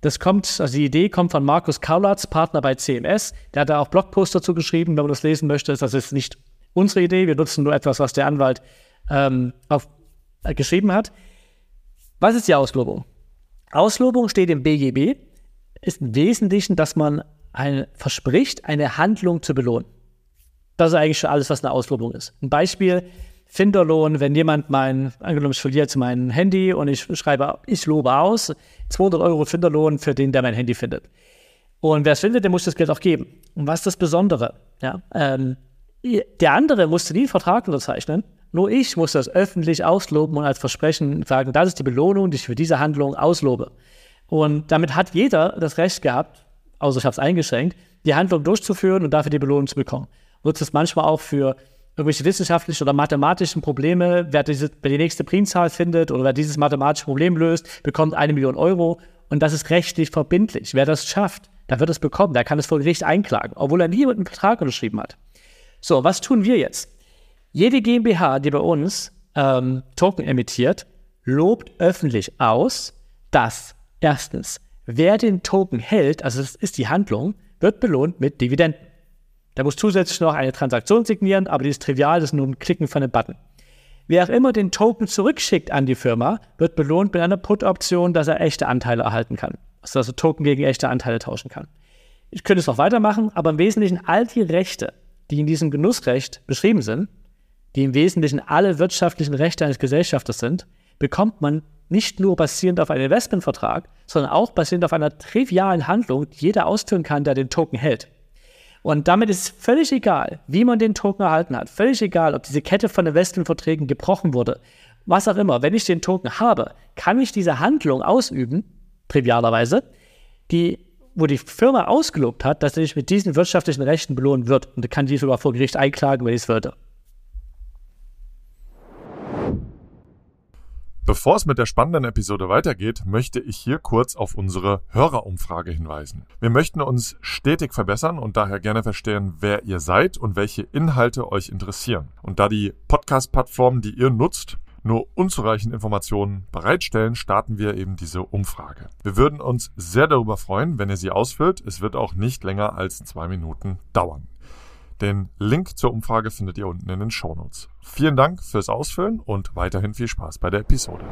Die Idee kommt von Markus Kaulatz, Partner bei CMS. Der hat da auch Blogpost dazu geschrieben, wenn man das lesen möchte. Das ist nicht unsere Idee, wir nutzen nur etwas, was der Anwalt geschrieben hat. Was ist die Auslobung? Auslobung steht im BGB, ist im Wesentlichen, dass man verspricht, eine Handlung zu belohnen. Das ist eigentlich schon alles, was eine Auslobung ist. Ein Beispiel: Finderlohn, wenn jemand angenommen, ich verliere jetzt mein Handy und ich schreibe, ich lobe aus, 200 € Finderlohn für den, der mein Handy findet. Und wer es findet, der muss das Geld auch geben. Und was ist das Besondere? Ja, der andere musste nie einen Vertrag unterzeichnen, nur ich musste das öffentlich ausloben und als Versprechen sagen, das ist die Belohnung, die ich für diese Handlung auslobe. Und damit hat jeder das Recht gehabt, außer ich habe es eingeschränkt, die Handlung durchzuführen und dafür die Belohnung zu bekommen. Nutzt es manchmal auch für irgendwelche wissenschaftlichen oder mathematischen Probleme. Wer die nächste Primzahl findet oder wer dieses mathematische Problem löst, bekommt 1 Million €. Und das ist rechtlich verbindlich. Wer das schafft, der wird es bekommen. Der kann es vor Gericht einklagen, obwohl er nie einen Vertrag unterschrieben hat. So, was tun wir jetzt? Jede GmbH, die bei uns Token emittiert, lobt öffentlich aus, dass erstens, wer den Token hält, also das ist die Handlung, wird belohnt mit Dividenden. Der muss zusätzlich noch eine Transaktion signieren, aber die ist trivial, das ist nur ein Klicken von einem Button. Wer auch immer den Token zurückschickt an die Firma, wird belohnt mit einer Put-Option, dass er echte Anteile erhalten kann. Also Token gegen echte Anteile tauschen kann. Ich könnte es noch weitermachen, aber im Wesentlichen all die Rechte, die in diesem Genussrecht beschrieben sind, die im Wesentlichen alle wirtschaftlichen Rechte eines Gesellschafters sind, bekommt man nicht nur basierend auf einem Investmentvertrag, sondern auch basierend auf einer trivialen Handlung, die jeder ausführen kann, der den Token hält. Und damit ist völlig egal, wie man den Token erhalten hat. Völlig egal, ob diese Kette von Investmentverträgen gebrochen wurde. Was auch immer. Wenn ich den Token habe, kann ich diese Handlung ausüben, trivialerweise, wo die Firma ausgelobt hat, dass sie sich mit diesen wirtschaftlichen Rechten belohnen wird. Und kann die sogar vor Gericht einklagen, wenn ich es würde. Bevor es mit der spannenden Episode weitergeht, möchte ich hier kurz auf unsere Hörerumfrage hinweisen. Wir möchten uns stetig verbessern und daher gerne verstehen, wer ihr seid und welche Inhalte euch interessieren. Und da die Podcast-Plattformen, die ihr nutzt, nur unzureichend Informationen bereitstellen, starten wir eben diese Umfrage. Wir würden uns sehr darüber freuen, wenn ihr sie ausfüllt. Es wird auch nicht länger als 2 Minuten dauern. Den Link zur Umfrage findet ihr unten in den Shownotes. Vielen Dank fürs Ausfüllen und weiterhin viel Spaß bei der Episode.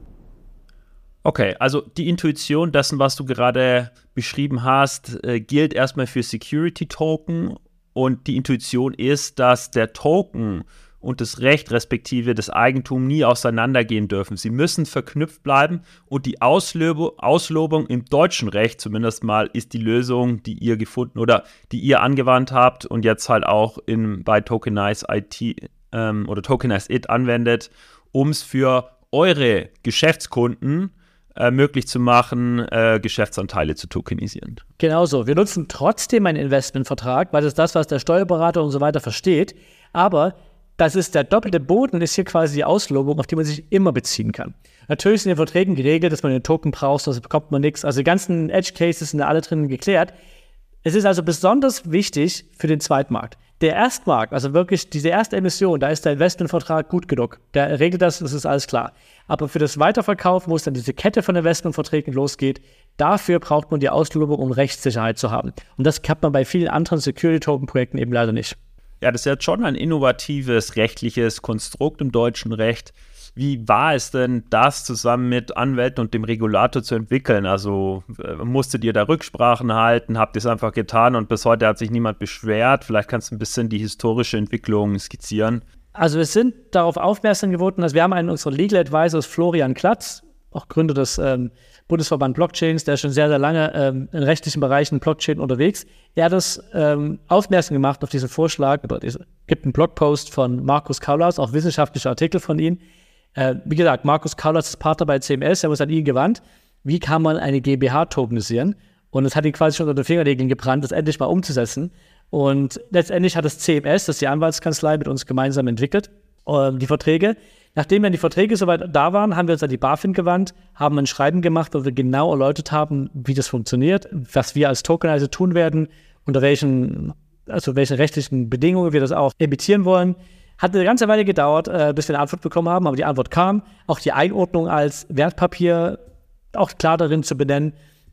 Okay, also die Intuition dessen, was du gerade beschrieben hast, gilt erstmal für Security-Token und die Intuition ist, dass der Token und das Recht respektive das Eigentum nie auseinandergehen dürfen. Sie müssen verknüpft bleiben und die Auslobung im deutschen Recht zumindest mal ist die Lösung, die ihr gefunden oder die ihr angewandt habt und jetzt halt auch bei Tokenize IT oder Tokenize It anwendet, um es für eure Geschäftskunden möglich zu machen, Geschäftsanteile zu tokenisieren. Genauso. Wir nutzen trotzdem einen Investmentvertrag, weil das ist das, was der Steuerberater und so weiter versteht. Aber das ist der doppelte Boden, ist hier quasi die Auslobung, auf die man sich immer beziehen kann. Natürlich sind in den Verträgen geregelt, dass man den Token braucht, sonst bekommt man nichts. Also die ganzen Edge-Cases sind da alle drinnen geklärt. Es ist also besonders wichtig für den Zweitmarkt. Der Erstmarkt, also wirklich diese erste Emission, da ist der Investmentvertrag gut genug. Der regelt das ist alles klar. Aber für das Weiterverkaufen, wo es dann diese Kette von Investmentverträgen losgeht, dafür braucht man die Auslobung, um Rechtssicherheit zu haben. Und das hat man bei vielen anderen Security-Token-Projekten eben leider nicht. Ja, das ist jetzt schon ein innovatives rechtliches Konstrukt im deutschen Recht. Wie war es denn, das zusammen mit Anwälten und dem Regulator zu entwickeln? Also musstet ihr da Rücksprachen halten? Habt ihr es einfach getan und bis heute hat sich niemand beschwert? Vielleicht kannst du ein bisschen die historische Entwicklung skizzieren. Also wir sind darauf aufmerksam geworden, dass wir haben einen unserer Legal Advisors, Florian Klatz, auch Gründer des Bundesverband Blockchains, der ist schon sehr, sehr lange in rechtlichen Bereichen Blockchain unterwegs. Er hat das aufmerksam gemacht auf diesen Vorschlag. Es gibt einen Blogpost von Markus Kaulas, auch wissenschaftliche Artikel von ihm. Wie gesagt, Markus Kaulas ist Partner bei CMS, er muss an ihn gewandt. Wie kann man eine GmbH tokenisieren? Und es hat ihn quasi schon unter den Fingernägeln gebrannt, das endlich mal umzusetzen. Und letztendlich hat das CMS, das ist die Anwaltskanzlei, mit uns gemeinsam entwickelt, die Verträge. Nachdem dann die Verträge soweit da waren, haben wir uns an die BaFin gewandt, haben ein Schreiben gemacht, wo wir genau erläutert haben, wie das funktioniert, was wir als Tokenizer tun werden, unter welchen rechtlichen Bedingungen wir das auch emittieren wollen. Hat eine ganze Weile gedauert, bis wir eine Antwort bekommen haben, aber die Antwort kam. Auch die Einordnung als Wertpapier auch klar darin zu benennen.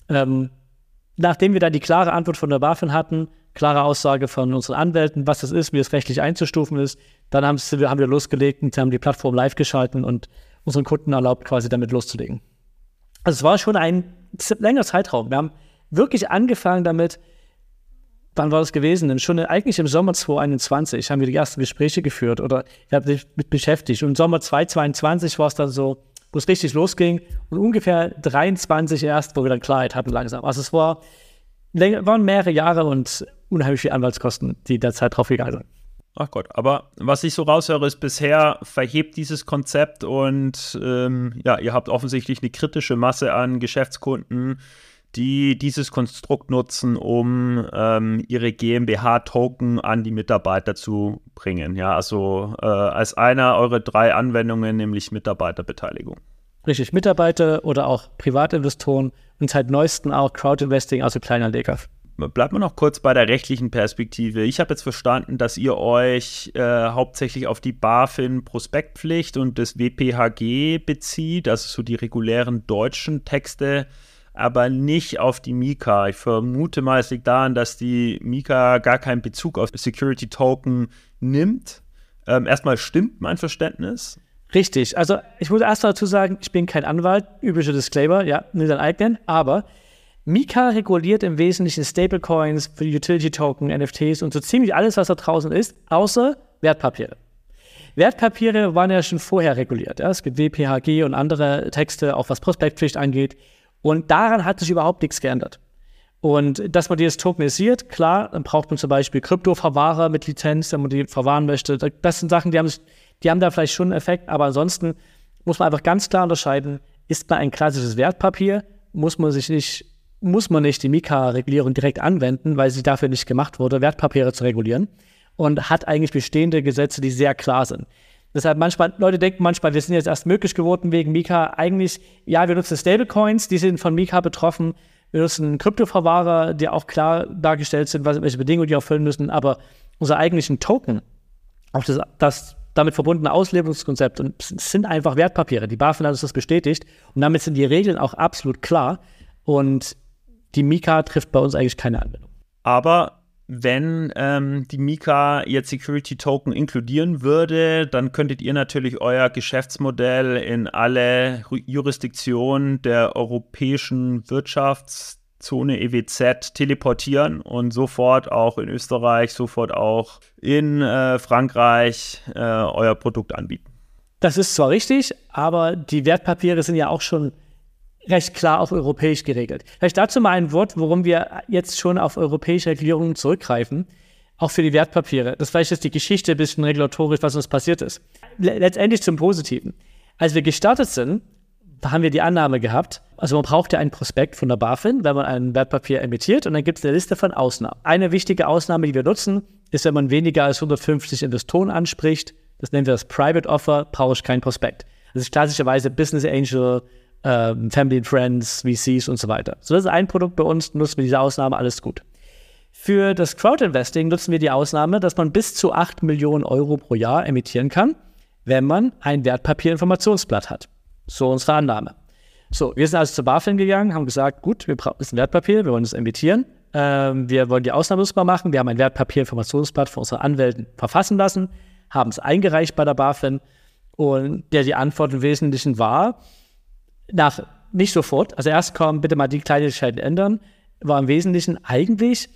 Nachdem wir dann die klare Antwort von der BaFin hatten, klare Aussage von unseren Anwälten, was das ist, wie es rechtlich einzustufen ist, dann haben wir losgelegt und haben die Plattform live geschalten und unseren Kunden erlaubt, quasi damit loszulegen. Also es war schon ein längerer Zeitraum. Wir haben wirklich angefangen damit, wann war das gewesen? Denn schon eigentlich im Sommer 2021 haben wir die ersten Gespräche geführt oder ich habe mich mit beschäftigt. Und im Sommer 2022 war es dann so, wo es richtig losging und ungefähr 23 erst, wo wir dann Klarheit hatten langsam. Also es waren mehrere Jahre und unheimlich viele Anwaltskosten, die derzeit drauf gegangen sind. Ach Gott, aber was ich so raushöre, ist bisher verhebt dieses Konzept und ihr habt offensichtlich eine kritische Masse an Geschäftskunden, die dieses Konstrukt nutzen, um ihre GmbH-Token an die Mitarbeiter zu bringen. Ja, also als einer eurer 3 Anwendungen, nämlich Mitarbeiterbeteiligung. Richtig, Mitarbeiter oder auch Privatinvestoren und seit neuestem auch Crowdinvesting, also Kleinanleger. Bleibt mal noch kurz bei der rechtlichen Perspektive. Ich habe jetzt verstanden, dass ihr euch hauptsächlich auf die BaFin-Prospektpflicht und das WPHG bezieht, also so die regulären deutschen Texte, aber nicht auf die Mika. Ich vermute mal, es liegt daran, dass die Mika gar keinen Bezug auf Security Token nimmt. Erstmal stimmt mein Verständnis. Richtig. Also ich muss erst mal dazu sagen, ich bin kein Anwalt, übliche Disclaimer, ja, nicht dein eigenen, aber MiCA reguliert im Wesentlichen Stablecoins, für Utility-Token, NFTs und so ziemlich alles, was da draußen ist, außer Wertpapiere. Wertpapiere waren ja schon vorher reguliert. Ja? Es gibt WPHG und andere Texte, auch was Prospektpflicht angeht. Und daran hat sich überhaupt nichts geändert. Und dass man die jetzt tokenisiert, klar, dann braucht man zum Beispiel Kryptoverwahrer mit Lizenz, wenn man die verwahren möchte. Das sind Sachen, die haben da vielleicht schon einen Effekt, aber ansonsten muss man einfach ganz klar unterscheiden, ist man ein klassisches Wertpapier, muss man nicht die MiCA-Regulierung direkt anwenden, weil sie dafür nicht gemacht wurde, Wertpapiere zu regulieren, und hat eigentlich bestehende Gesetze, die sehr klar sind. Deshalb Leute denken manchmal, wir sind jetzt erst möglich geworden wegen MiCA. Eigentlich, ja, wir nutzen Stablecoins, die sind von MiCA betroffen. Wir nutzen Kryptoverwahrer, die auch klar dargestellt sind, welche Bedingungen die erfüllen müssen. Aber unser eigentlichen Token, auch das damit verbundene Auslebungskonzept, und sind einfach Wertpapiere. Die BaFin hat uns das bestätigt. Und damit sind die Regeln auch absolut klar. Und die MiCA trifft bei uns eigentlich keine Anwendung. Aber wenn die MiCA jetzt Security-Token inkludieren würde, dann könntet ihr natürlich euer Geschäftsmodell in alle Jurisdiktionen der europäischen Wirtschaftszone EWZ teleportieren und sofort auch in Österreich, sofort auch in Frankreich euer Produkt anbieten. Das ist zwar richtig, aber die Wertpapiere sind ja auch schon recht klar auf europäisch geregelt. Vielleicht dazu mal ein Wort, warum wir jetzt schon auf europäische Regulierungen zurückgreifen, auch für die Wertpapiere. Das vielleicht ist die Geschichte ein bisschen regulatorisch, was uns passiert ist. Letztendlich zum Positiven. Als wir gestartet sind, haben wir die Annahme gehabt, also man braucht ja einen Prospekt von der BaFin, wenn man ein Wertpapier emittiert, und dann gibt es eine Liste von Ausnahmen. Eine wichtige Ausnahme, die wir nutzen, ist, wenn man weniger als 150 Investoren anspricht, das nennen wir das Private Offer, brauche ich kein Prospekt. Das ist klassischerweise Business Angel, Family and Friends, VCs und so weiter. So, das ist ein Produkt bei uns, nutzen wir diese Ausnahme, alles gut. Für das Crowdinvesting nutzen wir die Ausnahme, dass man bis zu 8 Millionen Euro pro Jahr emittieren kann, wenn man ein Wertpapierinformationsblatt hat. So unsere Annahme. So, wir sind also zur BaFin gegangen, haben gesagt, gut, wir brauchen ein Wertpapier, wir wollen es emittieren, wir wollen die Ausnahme nutzbar machen, wir haben ein Wertpapierinformationsblatt von unseren Anwälten verfassen lassen, haben es eingereicht bei der BaFin, und die Antwort im Wesentlichen war, nicht sofort, also erst kommen, bitte mal die Kleinigkeiten ändern, war im Wesentlichen eigentlich,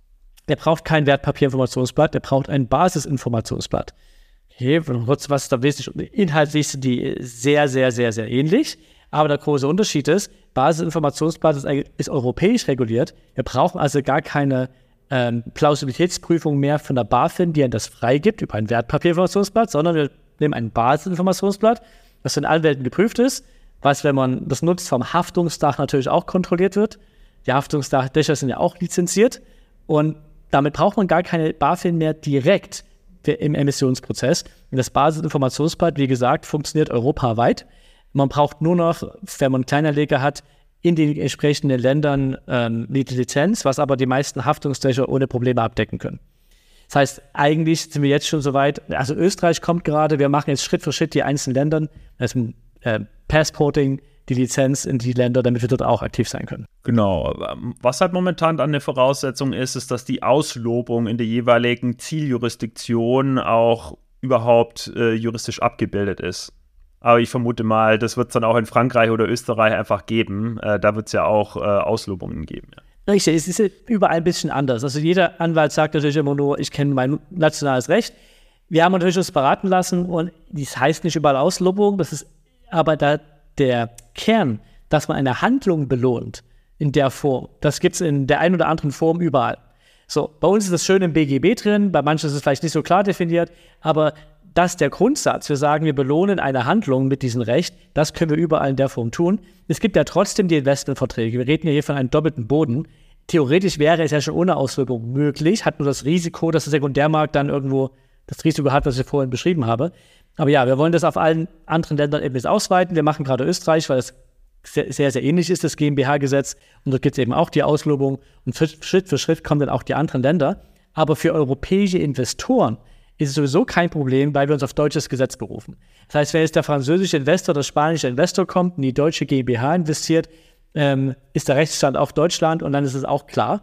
der braucht kein Wertpapierinformationsblatt, der braucht ein Basisinformationsblatt. Okay, was da wesentlich, inhaltlich sind die sehr, sehr, sehr, sehr ähnlich, aber der große Unterschied ist, Basisinformationsblatt ist europäisch reguliert, wir brauchen also gar keine Plausibilitätsprüfung mehr von der BaFin, die das freigibt über ein Wertpapierinformationsblatt, sondern wir nehmen ein Basisinformationsblatt, das von Anwälten geprüft ist, was, wenn man das nutzt, vom Haftungsdach natürlich auch kontrolliert wird. Die Haftungsdächer sind ja auch lizenziert, und damit braucht man gar keine BaFin mehr direkt im Emissionsprozess. Und das Basisinformationsblatt, wie gesagt, funktioniert europaweit. Man braucht nur noch, wenn man Kleinanleger hat, in den entsprechenden Ländern die Lizenz, was aber die meisten Haftungsdächer ohne Probleme abdecken können. Das heißt, eigentlich sind wir jetzt schon soweit, also Österreich kommt gerade, wir machen jetzt Schritt für Schritt die einzelnen Ländern, also Passporting, die Lizenz in die Länder, damit wir dort auch aktiv sein können. Genau. Was halt momentan eine Voraussetzung ist, dass die Auslobung in der jeweiligen Zieljurisdiktion auch überhaupt juristisch abgebildet ist. Aber ich vermute mal, das wird es dann auch in Frankreich oder Österreich einfach geben. Da wird es ja auch Auslobungen geben. Ja. Richtig, es ist überall ein bisschen anders. Also jeder Anwalt sagt natürlich immer nur, ich kenne mein nationales Recht. Wir haben natürlich uns beraten lassen, und das heißt nicht überall Auslobung, das ist aber der Kern, dass man eine Handlung belohnt in der Form, das gibt es in der einen oder anderen Form überall. So, bei uns ist das schön im BGB drin, bei manchen ist es vielleicht nicht so klar definiert, aber das ist der Grundsatz. Wir sagen, wir belohnen eine Handlung mit diesem Recht, das können wir überall in der Form tun. Es gibt ja trotzdem die Investmentverträge, wir reden ja hier von einem doppelten Boden. Theoretisch wäre es ja schon ohne Auswirkung möglich, hat nur das Risiko, dass der Sekundärmarkt dann irgendwo das Risiko hat, was ich vorhin beschrieben habe. Aber ja, wir wollen das auf allen anderen Ländern eben jetzt ausweiten. Wir machen gerade Österreich, weil es sehr, sehr, sehr ähnlich ist, das GmbH-Gesetz. Und dort gibt es eben auch die Auslobung. Und Schritt für Schritt kommen dann auch die anderen Länder. Aber für europäische Investoren ist es sowieso kein Problem, weil wir uns auf deutsches Gesetz berufen. Das heißt, wenn jetzt der französische Investor, der spanische Investor kommt und die deutsche GmbH investiert, ist der Rechtsstand auch Deutschland, und dann ist es auch klar.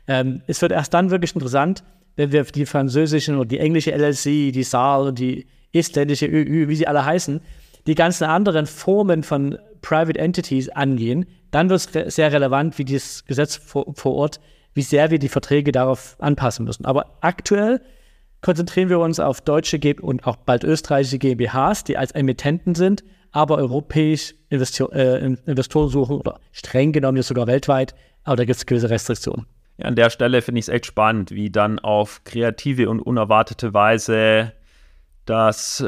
Es wird erst dann wirklich interessant, wenn wir die französischen oder die englische LLC, die SAL und die estländische ÖÜ, wie sie alle heißen, die ganzen anderen Formen von Private Entities angehen, dann wird es sehr relevant, wie dieses Gesetz vor Ort, wie sehr wir die Verträge darauf anpassen müssen. Aber aktuell konzentrieren wir uns auf deutsche und auch bald österreichische GmbHs, die als Emittenten sind, aber europäisch Investoren suchen oder streng genommen jetzt sogar weltweit, aber da gibt es gewisse Restriktionen. Ja, an der Stelle finde ich es echt spannend, wie dann auf kreative und unerwartete Weise das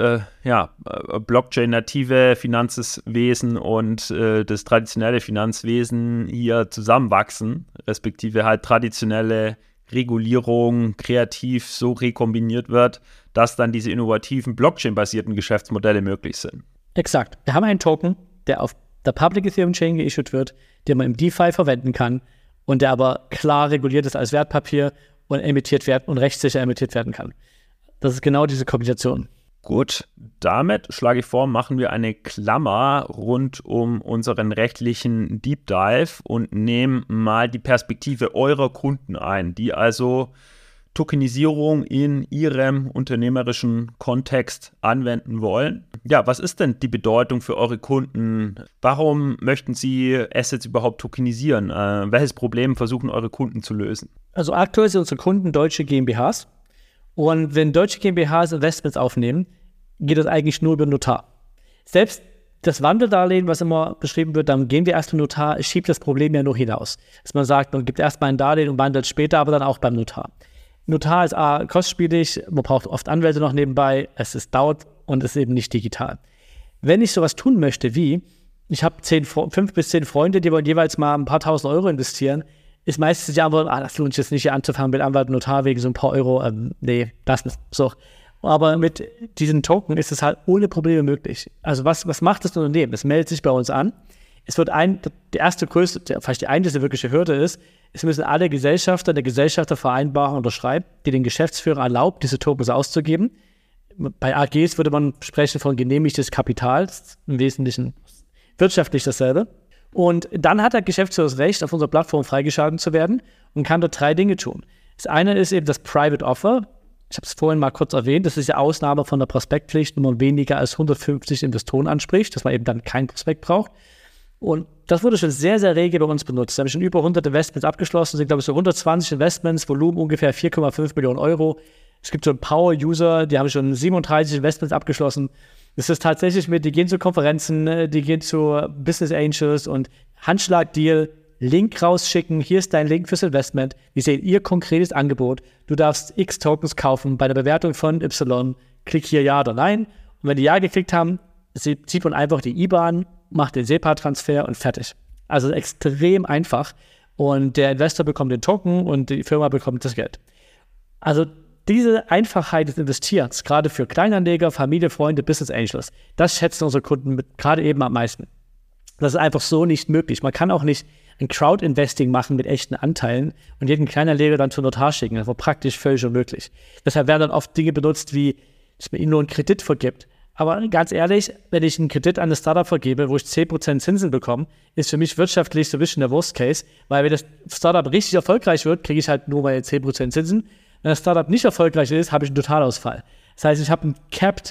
Blockchain-native Finanzwesen und das traditionelle Finanzwesen hier zusammenwachsen, respektive halt traditionelle Regulierung kreativ so rekombiniert wird, dass dann diese innovativen Blockchain-basierten Geschäftsmodelle möglich sind. Exakt. Wir haben einen Token, der auf der Public Ethereum Chain geissued wird, den man im DeFi verwenden kann und der aber klar reguliert ist als Wertpapier und rechtssicher emittiert werden kann. Das ist genau diese Kombination. Gut, damit schlage ich vor, machen wir eine Klammer rund um unseren rechtlichen Deep Dive und nehmen mal die Perspektive eurer Kunden ein, die also Tokenisierung in ihrem unternehmerischen Kontext anwenden wollen. Ja, was ist denn die Bedeutung für eure Kunden? Warum möchten sie Assets überhaupt tokenisieren? Welches Problem versuchen eure Kunden zu lösen? Also aktuell sind unsere Kunden deutsche GmbHs. Und wenn deutsche GmbHs Investments aufnehmen, geht das eigentlich nur über den Notar. Selbst das Wandeldarlehen, was immer beschrieben wird, dann gehen wir erst zum Notar, schiebt das Problem ja nur hinaus. Dass man sagt, man gibt erstmal ein Darlehen und wandelt später, aber dann auch beim Notar. Notar ist kostspielig, man braucht oft Anwälte noch nebenbei, dauert und ist eben nicht digital. Wenn ich sowas tun möchte wie, ich habe 5 bis 10 Freunde, die wollen jeweils mal ein paar tausend Euro investieren, ist meistens die Antwort, das lohnt sich jetzt nicht hier anzufangen mit Anwalt und Notar wegen so ein paar Euro, nee, das nicht. So. Aber mit diesen Token ist es halt ohne Probleme möglich. Also was macht das Unternehmen? Es meldet sich bei uns an. Es wird die erste größte, vielleicht die einzige wirkliche Hürde ist, es müssen alle Gesellschafter eine Gesellschaftervereinbarung unterschreiben, die den Geschäftsführer erlaubt, diese Tokens auszugeben. Bei AGs würde man sprechen von genehmigtes Kapital, im Wesentlichen wirtschaftlich dasselbe. Und dann hat der Geschäftsführer das Recht, auf unserer Plattform freigeschaltet zu werden und kann dort 3 Dinge tun. Das eine ist eben das Private Offer. Ich habe es vorhin mal kurz erwähnt, das ist die Ausnahme von der Prospektpflicht, wenn man weniger als 150 Investoren anspricht, dass man eben dann kein Prospekt braucht. Und das wurde schon sehr, sehr rege bei uns benutzt. Da haben wir schon über 100 Investments abgeschlossen, sind glaube ich so 120 Investments, Volumen ungefähr 4,5 Millionen Euro. Es gibt schon Power-User, die haben schon 37 Investments abgeschlossen. Das ist tatsächlich die gehen zu Konferenzen, die gehen zu Business Angels und Handschlag-Deal, Link rausschicken, hier ist dein Link fürs Investment, wir sehen ihr konkretes Angebot, du darfst X Tokens kaufen bei der Bewertung von Y, klick hier Ja oder Nein. Und wenn die Ja geklickt haben, zieht man einfach die IBAN, macht den SEPA-Transfer und fertig. Also extrem einfach und der Investor bekommt den Token und die Firma bekommt das Geld. Also diese Einfachheit des Investierens, gerade für Kleinanleger, Familie, Freunde, Business Angels, das schätzen unsere Kunden gerade eben am meisten. Das ist einfach so nicht möglich. Man kann auch nicht ein Crowd-Investing machen mit echten Anteilen und jeden Kleinanleger dann zum Notar schicken. Das war praktisch völlig unmöglich. Deshalb werden dann oft Dinge benutzt, wie, dass man ihnen nur einen Kredit vergibt. Aber ganz ehrlich, wenn ich einen Kredit an eine Startup vergebe, wo ich 10% Zinsen bekomme, ist für mich wirtschaftlich so ein bisschen der Worst Case, weil wenn das Startup richtig erfolgreich wird, kriege ich halt nur mal 10% Zinsen. Wenn das Startup nicht erfolgreich ist, habe ich einen Totalausfall. Das heißt, ich habe einen Capped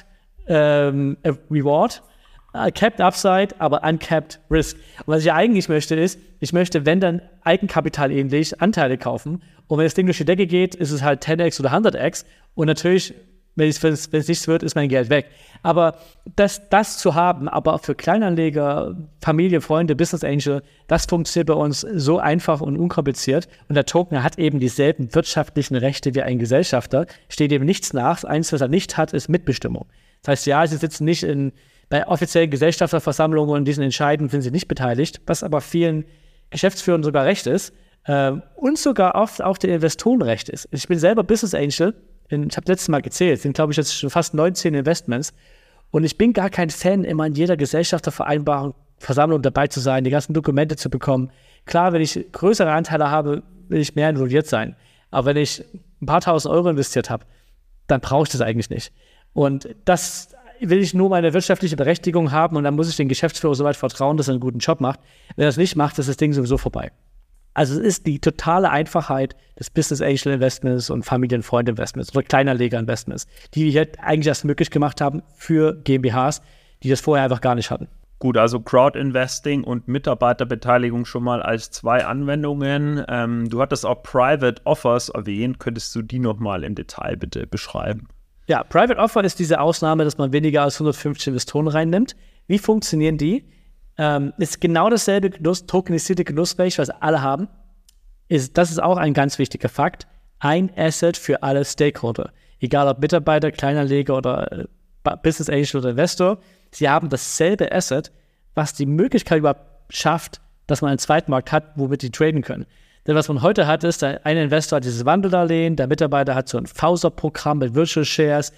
Reward, Capped Upside, aber Uncapped Risk. Und was ich eigentlich möchte ist, ich möchte, wenn dann Eigenkapital ähnlich, Anteile kaufen. Und wenn das Ding durch die Decke geht, ist es halt 10x oder 100x. Und natürlich, wenn es nichts wird, ist mein Geld weg. Aber das zu haben, aber auch für Kleinanleger, Familie, Freunde, Business Angel, das funktioniert bei uns so einfach und unkompliziert. Und der Token hat eben dieselben wirtschaftlichen Rechte wie ein Gesellschafter. Steht eben nichts nach. Das Einzige, was er nicht hat, ist Mitbestimmung. Das heißt, ja, sie sitzen nicht bei offiziellen Gesellschafterversammlungen und diesen Entscheidungen sind sie nicht beteiligt, was aber vielen Geschäftsführern sogar recht ist und sogar oft auch den Investoren recht ist. Ich bin selber Business Angel. Ich habe letztes Mal gezählt, sind glaube ich jetzt schon fast 19 Investments und ich bin gar kein Fan, immer in jeder Gesellschaftervereinbarung, Versammlung dabei zu sein, die ganzen Dokumente zu bekommen. Klar, wenn ich größere Anteile habe, will ich mehr involviert sein, aber wenn ich ein paar tausend Euro investiert habe, dann brauche ich das eigentlich nicht. Und das will ich nur meine wirtschaftliche Berechtigung haben und dann muss ich den Geschäftsführer so weit vertrauen, dass er einen guten Job macht. Wenn er das nicht macht, ist das Ding sowieso vorbei. Also es ist die totale Einfachheit des Business Angel Investments und Familienfreund Investments oder Kleinanleger Investments, die wir hier eigentlich erst möglich gemacht haben für GmbHs, die das vorher einfach gar nicht hatten. Gut, also Crowd-Investing und Mitarbeiterbeteiligung schon mal als 2 Anwendungen. Du hattest auch Private Offers erwähnt. Könntest du die nochmal im Detail bitte beschreiben? Ja, Private Offer ist diese Ausnahme, dass man weniger als 150 Investoren reinnimmt. Wie funktionieren die? Ist genau dasselbe tokenisierte Genussrecht, was alle haben. Das ist auch ein ganz wichtiger Fakt. Ein Asset für alle Stakeholder. Egal ob Mitarbeiter, Kleinanleger oder Business Angel oder Investor. Sie haben dasselbe Asset, was die Möglichkeit überhaupt schafft, dass man einen Zweitmarkt hat, womit die traden können. Denn was man heute hat, ist, ein Investor hat dieses Wandeldarlehen, der Mitarbeiter hat so ein FAUSER-Programm mit Virtual Shares,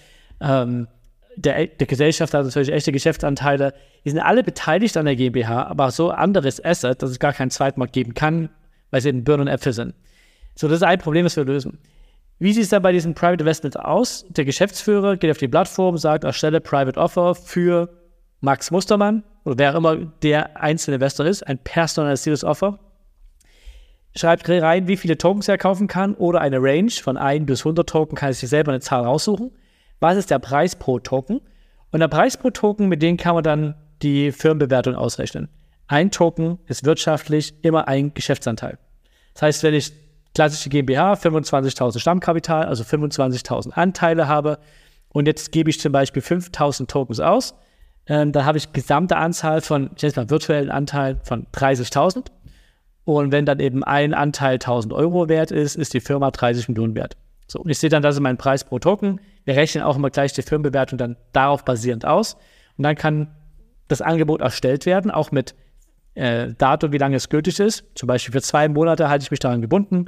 der Gesellschafter hat natürlich echte Geschäftsanteile. Die sind alle beteiligt an der GmbH, aber so anderes Asset, dass es gar keinen Zweitmarkt geben kann, weil sie eben Birnen und Äpfel sind. So, das ist ein Problem, das wir lösen. Wie sieht es dann bei diesen Private Investments aus? Der Geschäftsführer geht auf die Plattform, sagt, erstelle Private Offer für Max Mustermann oder wer auch immer der einzelne Investor ist, ein personalisiertes Offer. Schreibt rein, wie viele Tokens er kaufen kann oder eine Range von 1 bis 100 Token, kann er sich selber eine Zahl raussuchen. Was ist der Preis pro Token? Und der Preis pro Token, mit dem kann man dann die Firmenbewertung ausrechnen. Ein Token ist wirtschaftlich immer ein Geschäftsanteil. Das heißt, wenn ich klassische GmbH 25.000 Stammkapital, also 25.000 Anteile habe und jetzt gebe ich zum Beispiel 5.000 Tokens aus, dann habe ich gesamte Anzahl von, ich nenne es mal virtuellen Anteilen von 30.000 und wenn dann eben ein Anteil 1.000 Euro wert ist, ist die Firma 30 Millionen wert. So, und ich sehe dann, das ist mein Preis pro Token. Wir rechnen auch immer gleich die Firmenbewertung dann darauf basierend aus und dann kann das Angebot erstellt werden, auch mit Datum, wie lange es gültig ist. Zum Beispiel für 2 Monate halte ich mich daran gebunden.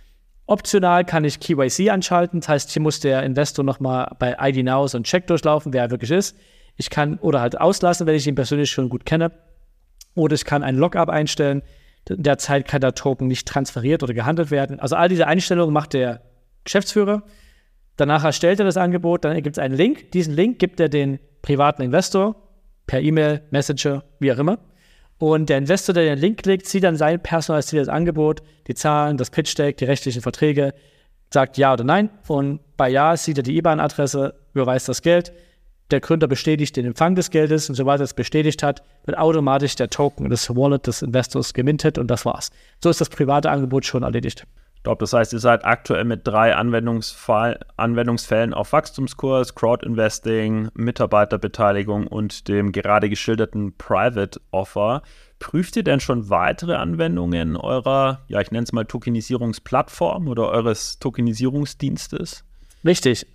Optional kann ich KYC anschalten. Das heißt, hier muss der Investor nochmal bei ID Now so einen Check durchlaufen, wer er wirklich ist. Ich kann oder halt auslassen, wenn ich ihn persönlich schon gut kenne. Oder ich kann ein Lockup einstellen. Derzeit kann der Token nicht transferiert oder gehandelt werden. Also all diese Einstellungen macht der Geschäftsführer. Danach erstellt er das Angebot. Dann gibt es einen Link. Diesen Link gibt er den privaten Investor per E-Mail, Messenger, wie auch immer. Und der Investor, der den Link klickt, sieht dann sein personalisiertes Angebot, die Zahlen, das Pitch-Deck, die rechtlichen Verträge, sagt Ja oder Nein. Und bei Ja sieht er die IBAN-Adresse, überweist das Geld. Der Gründer bestätigt den Empfang des Geldes und sobald er es bestätigt hat, wird automatisch der Token, das Wallet des Investors gemintet und das war's. So ist das private Angebot schon erledigt. Ich glaube, das heißt, ihr seid aktuell mit 3 Anwendungsfällen auf Wachstumskurs, Crowd-Investing, Mitarbeiterbeteiligung und dem gerade geschilderten Private Offer. Prüft ihr denn schon weitere Anwendungen eurer, ja, ich nenne es mal Tokenisierungsplattform oder eures Tokenisierungsdienstes? Richtig.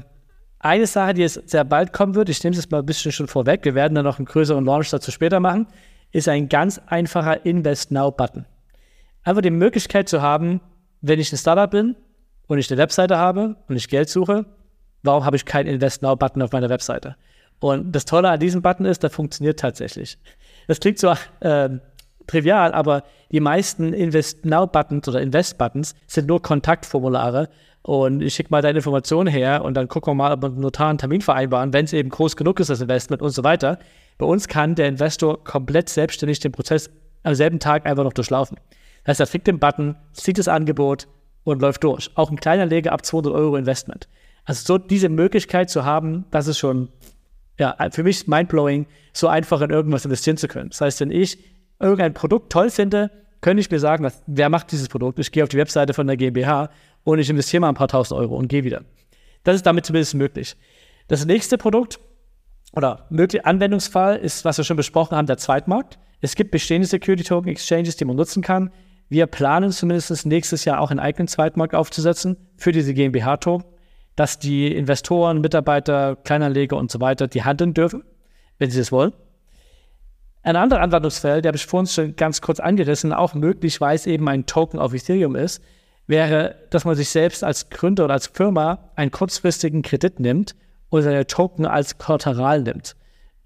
Eine Sache, die jetzt sehr bald kommen wird, ich nehme es jetzt mal ein bisschen schon vorweg, wir werden dann noch einen größeren Launch dazu später machen, ist ein ganz einfacher Invest-Now-Button. Einfach die Möglichkeit zu haben, wenn ich ein Startup bin und ich eine Webseite habe und ich Geld suche, warum habe ich keinen Invest-Now-Button auf meiner Webseite? Und das Tolle an diesem Button ist, der funktioniert tatsächlich. Das klingt zwar trivial, aber die meisten Invest-Now-Buttons oder Invest-Buttons sind nur Kontaktformulare und ich schicke mal deine Informationen her und dann gucken wir mal, ob wir mit dem Notar einen Termin vereinbaren, wenn es eben groß genug ist, das Investment und so weiter. Bei uns kann der Investor komplett selbstständig den Prozess am selben Tag einfach noch durchlaufen. Das heißt, er klickt den Button, sieht das Angebot und läuft durch. Auch ein Kleinanleger ab 200 Euro Investment. Also so diese Möglichkeit zu haben, das ist schon, ja, für mich mindblowing, so einfach in irgendwas investieren zu können. Das heißt, wenn ich irgendein Produkt toll finde, könnte ich mir sagen, wer macht dieses Produkt? Ich gehe auf die Webseite von der GmbH und ich investiere mal ein paar tausend Euro und gehe wieder. Das ist damit zumindest möglich. Das nächste Produkt oder mögliche Anwendungsfall ist, was wir schon besprochen haben, der Zweitmarkt. Es gibt bestehende Security-Token-Exchanges, die man nutzen kann. Wir planen zumindest nächstes Jahr auch einen eigenen Zweitmarkt aufzusetzen für diese GmbH-Token, dass die Investoren, Mitarbeiter, Kleinanleger und so weiter, die handeln dürfen, wenn sie das wollen. Ein anderer Anwendungsfall, der habe ich vorhin schon ganz kurz angerissen, auch möglich, weil es eben ein Token auf Ethereum ist, wäre, dass man sich selbst als Gründer oder als Firma einen kurzfristigen Kredit nimmt und seine Token als Kollateral nimmt,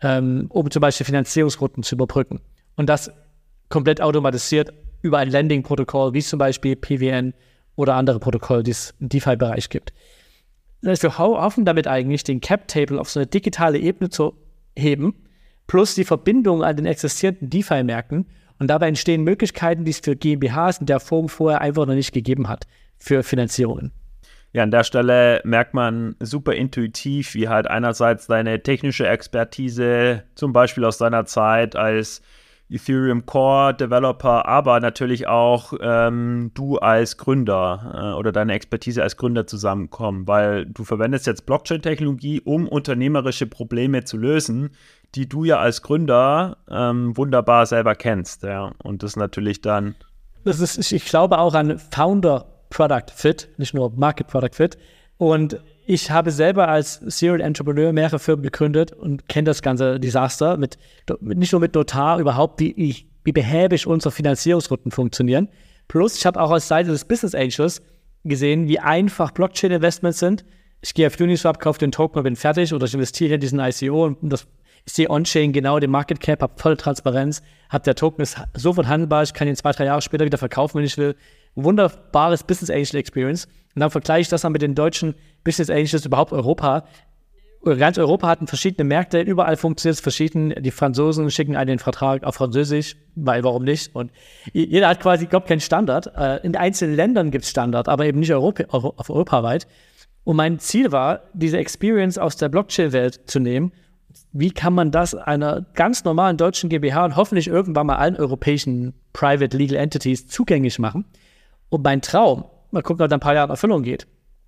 um zum Beispiel Finanzierungsrunden zu überbrücken. Und das komplett automatisiert über ein Lending-Protokoll, wie zum Beispiel PWN oder andere Protokolle, die es im DeFi-Bereich gibt. Das heißt, wir hoffen damit eigentlich, den Cap-Table auf so eine digitale Ebene zu heben, plus die Verbindung an den existierenden DeFi-Märkten, Und dabei entstehen Möglichkeiten, die es für GmbHs in der Form vorher einfach noch nicht gegeben hat, für Finanzierungen. Ja, an der Stelle merkt man super intuitiv, wie halt einerseits deine technische Expertise, zum Beispiel aus deiner Zeit als Ethereum Core Developer, aber natürlich auch du als Gründer oder deine Expertise als Gründer zusammenkommen, weil du verwendest jetzt Blockchain-Technologie, um unternehmerische Probleme zu lösen, die du ja als Gründer wunderbar selber kennst. Ja. Und das natürlich dann. Ich glaube auch an Founder-Product Fit, nicht nur Market-Product Fit. Und ich habe selber als Serial Entrepreneur mehrere Firmen gegründet und kenne das ganze Desaster nicht nur mit Notar, überhaupt wie behäbig unsere Finanzierungsrunden funktionieren. Plus, ich habe auch als Seite des Business Angels gesehen, wie einfach Blockchain-Investments sind. Ich gehe auf Uniswap, kaufe den Token und bin fertig, oder ich investiere in diesen ICO und ich sehe On-Chain genau den Market Cap, habe volle Transparenz, der Token ist sofort handelbar, ich kann ihn 2-3 Jahre später wieder verkaufen, wenn ich will. Wunderbares Business Angel Experience. Und dann vergleiche ich das dann mit den deutschen Business Angels überhaupt Europa. Ganz Europa hat verschiedene Märkte, überall funktioniert es verschieden. Die Franzosen schicken einen den Vertrag auf Französisch, weil warum nicht? Und jeder hat quasi, glaube ich, keinen Standard. In einzelnen Ländern gibt es Standard, aber eben nicht europaweit. Und mein Ziel war, diese Experience aus der Blockchain-Welt zu nehmen. Wie kann man das einer ganz normalen deutschen GmbH und hoffentlich irgendwann mal allen europäischen Private Legal Entities zugänglich machen? Und mein Traum, mal gucken, ob da ein paar Jahre in Erfüllung geht,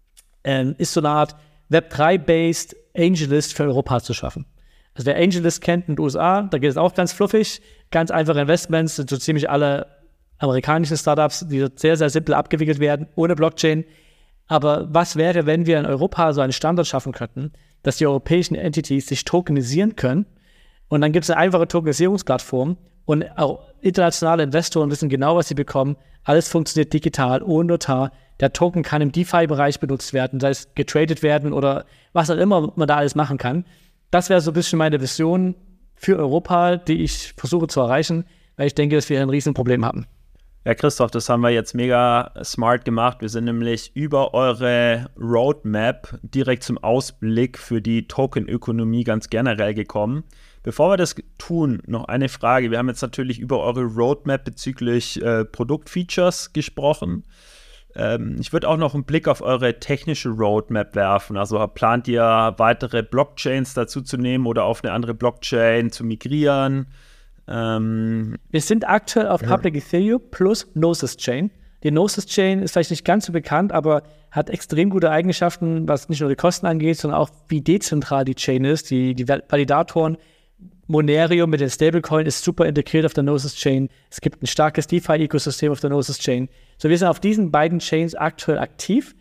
ist so eine Art Web3-based AngelList für Europa zu schaffen. Also wer AngelList kennt in den USA, da geht es auch ganz fluffig, ganz einfache Investments, sind so ziemlich alle amerikanischen Startups, die sehr, sehr simpel abgewickelt werden, ohne Blockchain. Aber was wäre, wenn wir in Europa so einen Standard schaffen könnten, dass die europäischen Entities sich tokenisieren können, und dann gibt es eine einfache Tokenisierungsplattform und auch internationale Investoren wissen genau, was sie bekommen. Alles funktioniert digital, ohne Notar. Der Token kann im DeFi-Bereich benutzt werden, sei es getradet werden oder was auch immer man da alles machen kann. Das wäre so ein bisschen meine Vision für Europa, die ich versuche zu erreichen, weil ich denke, dass wir ein Riesenproblem haben. Ja, Christoph, das haben wir jetzt mega smart gemacht. Wir sind nämlich über eure Roadmap direkt zum Ausblick für die Tokenökonomie ganz generell gekommen. Bevor wir das tun, noch eine Frage. Wir haben jetzt natürlich über eure Roadmap bezüglich Produktfeatures gesprochen. Ich würde auch noch einen Blick auf eure technische Roadmap werfen. Also plant ihr weitere Blockchains dazu zu nehmen oder auf eine andere Blockchain zu migrieren? Wir sind aktuell auf Public Ethereum plus Gnosis Chain. Die Gnosis Chain ist vielleicht nicht ganz so bekannt, aber hat extrem gute Eigenschaften, was nicht nur die Kosten angeht, sondern auch wie dezentral die Chain ist. Die Validatoren, Monerium mit den Stablecoin ist super integriert auf der Gnosis Chain. Es gibt ein starkes DeFi-Ökosystem auf der Gnosis Chain. So, wir sind auf diesen beiden Chains aktuell aktiv.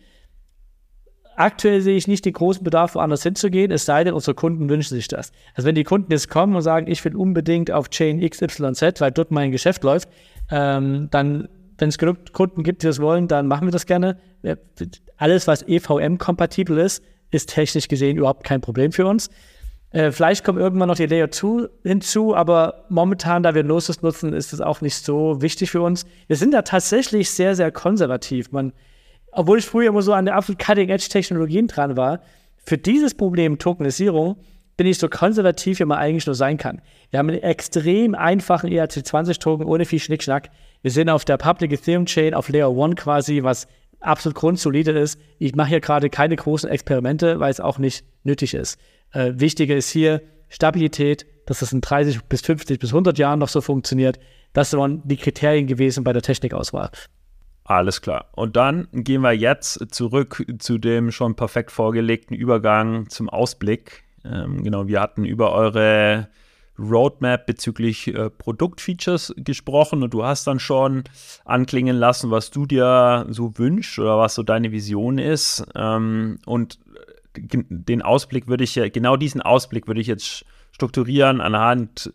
Aktuell sehe ich nicht den großen Bedarf, woanders hinzugehen, es sei denn, unsere Kunden wünschen sich das. Also wenn die Kunden jetzt kommen und sagen, ich will unbedingt auf Chain XYZ, weil dort mein Geschäft läuft, dann, wenn es genug Kunden gibt, die das wollen, dann machen wir das gerne. Alles, was EVM-kompatibel ist technisch gesehen überhaupt kein Problem für uns. Vielleicht kommt irgendwann noch die Layer 2 hinzu, aber momentan, da wir Gnosis nutzen, ist das auch nicht so wichtig für uns. Wir sind da tatsächlich sehr, sehr konservativ. Obwohl ich früher immer so an der absolut Cutting-Edge-Technologien dran war, für dieses Problem Tokenisierung bin ich so konservativ, wie man eigentlich nur sein kann. Wir haben einen extrem einfachen ERC20-Token ohne viel Schnickschnack. Wir sind auf der Public Ethereum Chain, auf Layer 1 quasi, was absolut grundsolide ist. Ich mache hier gerade keine großen Experimente, weil es auch nicht nötig ist. Wichtiger ist hier Stabilität, dass das in 30 bis 50 bis 100 Jahren noch so funktioniert. Das waren die Kriterien gewesen bei der Technikauswahl. Alles klar. Und dann gehen wir jetzt zurück zu dem schon perfekt vorgelegten Übergang zum Ausblick. Genau, wir hatten über eure Roadmap bezüglich Produktfeatures gesprochen und du hast dann schon anklingen lassen, was du dir so wünschst oder was so deine Vision ist. Und den Ausblick genau diesen Ausblick würde ich jetzt strukturieren anhand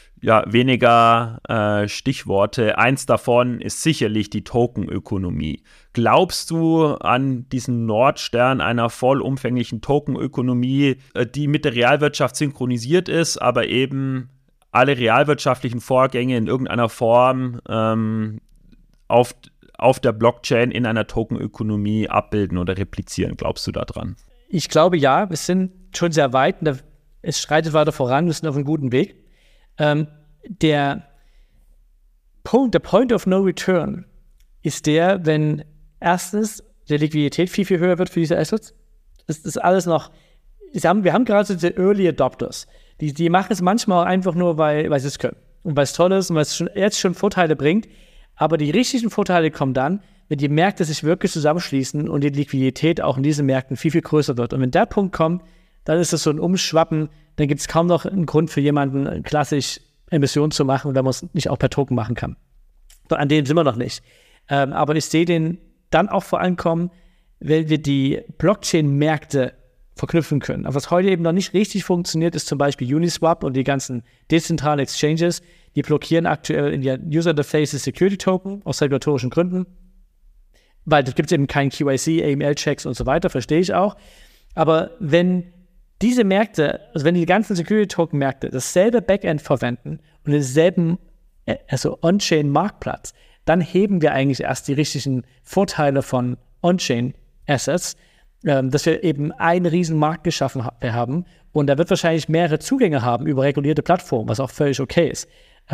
weniger Stichworte. Eins davon ist sicherlich die Tokenökonomie. Glaubst du an diesen Nordstern einer vollumfänglichen Tokenökonomie, die mit der Realwirtschaft synchronisiert ist, aber eben alle realwirtschaftlichen Vorgänge in irgendeiner Form auf der Blockchain in einer Tokenökonomie abbilden oder replizieren? Glaubst du daran? Ich glaube ja, wir sind schon sehr weit. Es schreitet weiter voran, wir sind auf einem guten Weg. der Point of No Return ist der, wenn erstens die Liquidität viel, viel höher wird für diese Assets. Das ist alles noch, wir haben gerade so diese Early Adopters. Die machen es manchmal auch einfach nur, weil sie es können. Und weil es toll ist und weil es jetzt schon Vorteile bringt. Aber die richtigen Vorteile kommen dann, wenn die Märkte sich wirklich zusammenschließen und die Liquidität auch in diesen Märkten viel, viel größer wird. Und wenn der Punkt kommt, dann ist das so ein Umschwappen, dann gibt es kaum noch einen Grund für jemanden, klassisch Emissionen zu machen, wenn man es nicht auch per Token machen kann. An dem sind wir noch nicht. Aber ich sehe den dann auch vor allem kommen, wenn wir die Blockchain-Märkte verknüpfen können. Aber was heute eben noch nicht richtig funktioniert, ist zum Beispiel Uniswap und die ganzen dezentralen Exchanges. Die blockieren aktuell in der User Interfaces Security Token aus regulatorischen Gründen. Weil da gibt es eben keinen KYC, AML-Checks und so weiter, verstehe ich auch. Aber wenn diese Märkte, also wenn die ganzen Security-Token-Märkte dasselbe Backend verwenden und denselben, also On-Chain-Marktplatz, dann heben wir eigentlich erst die richtigen Vorteile von On-Chain-Assets, dass wir eben einen riesen Markt geschaffen haben und da wird wahrscheinlich mehrere Zugänge haben über regulierte Plattformen, was auch völlig okay ist.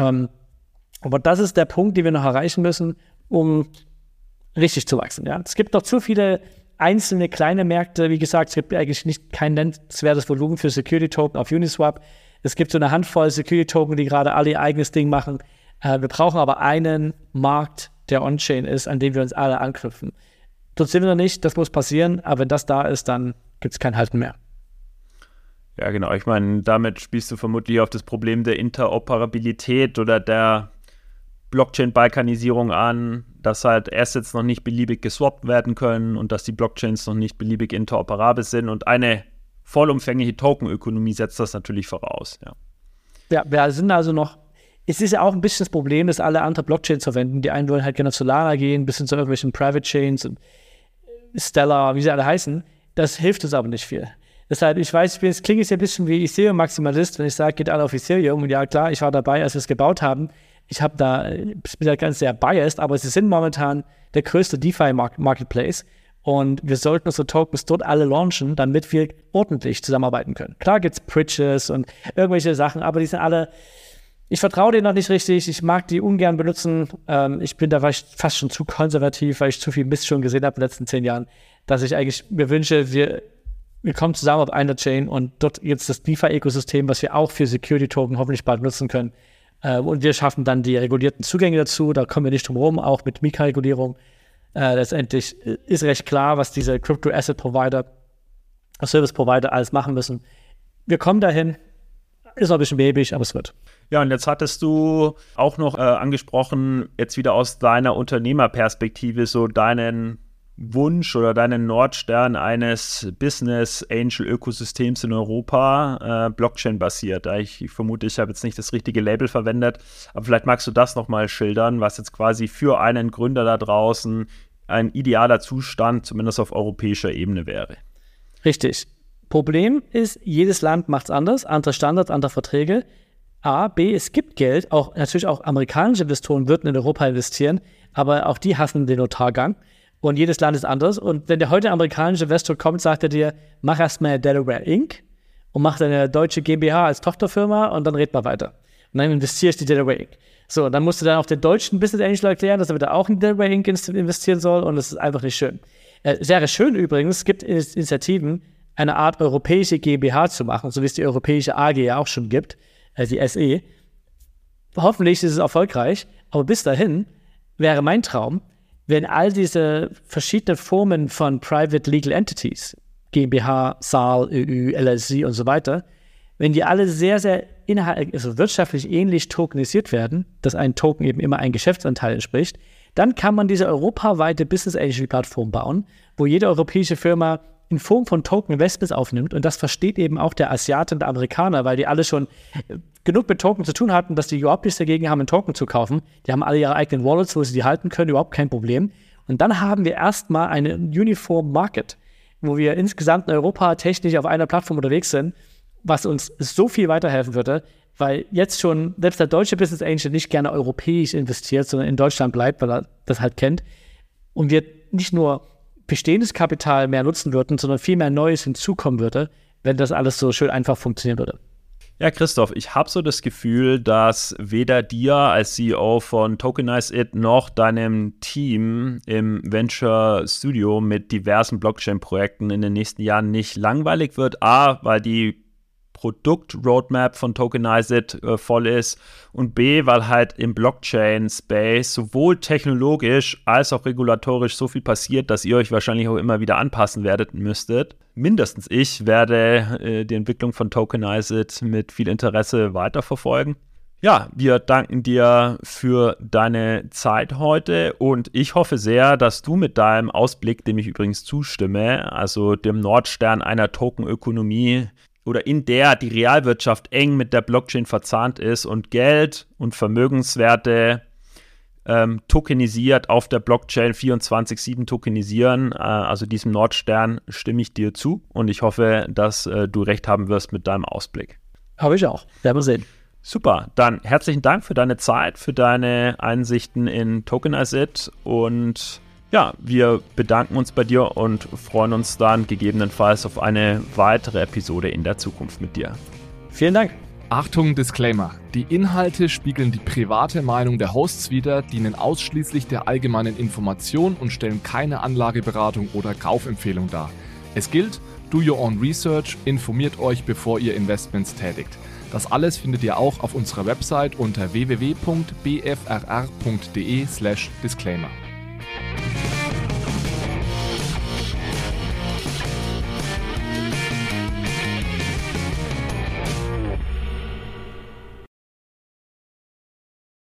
Aber das ist der Punkt, den wir noch erreichen müssen, um richtig zu wachsen. Ja? Es gibt noch zu viele einzelne kleine Märkte. Wie gesagt, es gibt eigentlich kein nennenswertes Volumen für Security-Token auf Uniswap. Es gibt so eine Handvoll Security-Token, die gerade alle ihr eigenes Ding machen. Wir brauchen aber einen Markt, der On-Chain ist, an dem wir uns alle anknüpfen. Dort sind wir noch nicht, das muss passieren, aber wenn das da ist, dann gibt es kein Halten mehr. Ja, genau. Ich meine, damit spielst du vermutlich auf das Problem der Interoperabilität oder der Blockchain-Balkanisierung an, dass halt Assets noch nicht beliebig geswappt werden können und dass die Blockchains noch nicht beliebig interoperabel sind und eine vollumfängliche Tokenökonomie setzt das natürlich voraus. Ja, wir sind also noch, es ist ja auch ein bisschen das Problem, dass alle andere Blockchains verwenden. Die einen wollen halt gerne auf Solana gehen, bis hin zu irgendwelchen Private Chains und Stellar, wie sie alle heißen. Das hilft uns aber nicht viel. Deshalb, ich weiß, jetzt klinge ich ein bisschen wie Ethereum-Maximalist, wenn ich sage, geht alle auf Ethereum. Und ja, klar, ich war dabei, als wir es gebaut haben. Ich bin da ganz sehr biased, aber sie sind momentan der größte DeFi-Marketplace und wir sollten unsere Tokens dort alle launchen, damit wir ordentlich zusammenarbeiten können. Klar gibt es Bridges und irgendwelche Sachen, aber die sind alle, ich vertraue denen noch nicht richtig, ich mag die ungern benutzen. Ich bin da fast schon zu konservativ, weil ich zu viel Mist schon gesehen habe in den letzten 10 Jahren, dass ich eigentlich mir wünsche, wir kommen zusammen auf einer Chain und dort jetzt das DeFi-Ökosystem, was wir auch für Security-Token hoffentlich bald nutzen können. Und wir schaffen dann die regulierten Zugänge dazu, da kommen wir nicht drum herum, auch mit Mika-Regulierung. Letztendlich ist recht klar, was diese Crypto-Asset-Provider, Service-Provider alles machen müssen. Wir kommen dahin, ist noch ein bisschen babyig, aber es wird. Ja, und jetzt hattest du auch noch angesprochen, jetzt wieder aus deiner Unternehmerperspektive, so deinen Wunsch oder deinen Nordstern eines Business-Angel-Ökosystems in Europa, Blockchain-basiert. Ich vermute, ich habe jetzt nicht das richtige Label verwendet, aber vielleicht magst du das nochmal schildern, was jetzt quasi für einen Gründer da draußen ein idealer Zustand, zumindest auf europäischer Ebene wäre. Richtig. Problem ist, jedes Land macht es anders, andere Standards, andere Verträge. A, B, es gibt Geld, natürlich auch amerikanische Investoren würden in Europa investieren, aber auch die hassen den Notargang. Und jedes Land ist anders. Und wenn der heute amerikanische Investor kommt, sagt er dir, mach erstmal Delaware Inc. und mach deine deutsche GmbH als Tochterfirma und dann red mal weiter. Und dann investierst du die Delaware Inc. So, und dann musst du dann auch den deutschen Business Angel erklären, dass er wieder auch in Delaware Inc. investieren soll und das ist einfach nicht schön. Sehr schön übrigens, es gibt Initiativen, eine Art europäische GmbH zu machen, so wie es die europäische AG ja auch schon gibt, die SE. Hoffentlich ist es erfolgreich, aber bis dahin wäre mein Traum, wenn all diese verschiedenen Formen von Private Legal Entities, GmbH, SAL, ÖÜ, LLC und so weiter, wenn die alle sehr, sehr wirtschaftlich ähnlich tokenisiert werden, dass ein Token eben immer ein Geschäftsanteil entspricht, dann kann man diese europaweite Business Angel Plattform bauen, wo jede europäische Firma in Form von Token Investments aufnimmt und das versteht eben auch der Asiate und der Amerikaner, weil die alle schon genug mit Token zu tun hatten, dass die überhaupt nichts dagegen haben, einen Token zu kaufen. Die haben alle ihre eigenen Wallets, wo sie die halten können, überhaupt kein Problem. Und dann haben wir erstmal eine Uniform Market, wo wir insgesamt in Europa technisch auf einer Plattform unterwegs sind, was uns so viel weiterhelfen würde, weil jetzt schon selbst der deutsche Business Angel nicht gerne europäisch investiert, sondern in Deutschland bleibt, weil er das halt kennt. Und wir nicht nur bestehendes Kapital mehr nutzen würden, sondern viel mehr Neues hinzukommen würde, wenn das alles so schön einfach funktionieren würde. Ja, Christoph, ich habe so das Gefühl, dass weder dir als CEO von Tokenize It noch deinem Team im Venture Studio mit diversen Blockchain-Projekten in den nächsten Jahren nicht langweilig wird. A, weil die Produkt-Roadmap von Tokenize It voll ist und B, weil halt im Blockchain-Space sowohl technologisch als auch regulatorisch so viel passiert, dass ihr euch wahrscheinlich auch immer wieder anpassen müsstet. Mindestens ich werde die Entwicklung von Tokenize It mit viel Interesse weiterverfolgen. Ja, wir danken dir für deine Zeit heute und ich hoffe sehr, dass du mit deinem Ausblick, dem ich übrigens zustimme, also dem Nordstern einer Tokenökonomie, oder in der die Realwirtschaft eng mit der Blockchain verzahnt ist und Geld und Vermögenswerte tokenisiert auf der Blockchain 24/7 tokenisieren. Also diesem Nordstern stimme ich dir zu und ich hoffe, dass du recht haben wirst mit deinem Ausblick. Habe ich auch. Werden wir sehen. Super, dann herzlichen Dank für deine Zeit, für deine Einsichten in Tokenize It und ja, wir bedanken uns bei dir und freuen uns dann gegebenenfalls auf eine weitere Episode in der Zukunft mit dir. Vielen Dank. Achtung, Disclaimer. Die Inhalte spiegeln die private Meinung der Hosts wider, dienen ausschließlich der allgemeinen Information und stellen keine Anlageberatung oder Kaufempfehlung dar. Es gilt, do your own research, informiert euch, bevor ihr Investments tätigt. Das alles findet ihr auch auf unserer Website unter www.bfrr.de/disclaimer.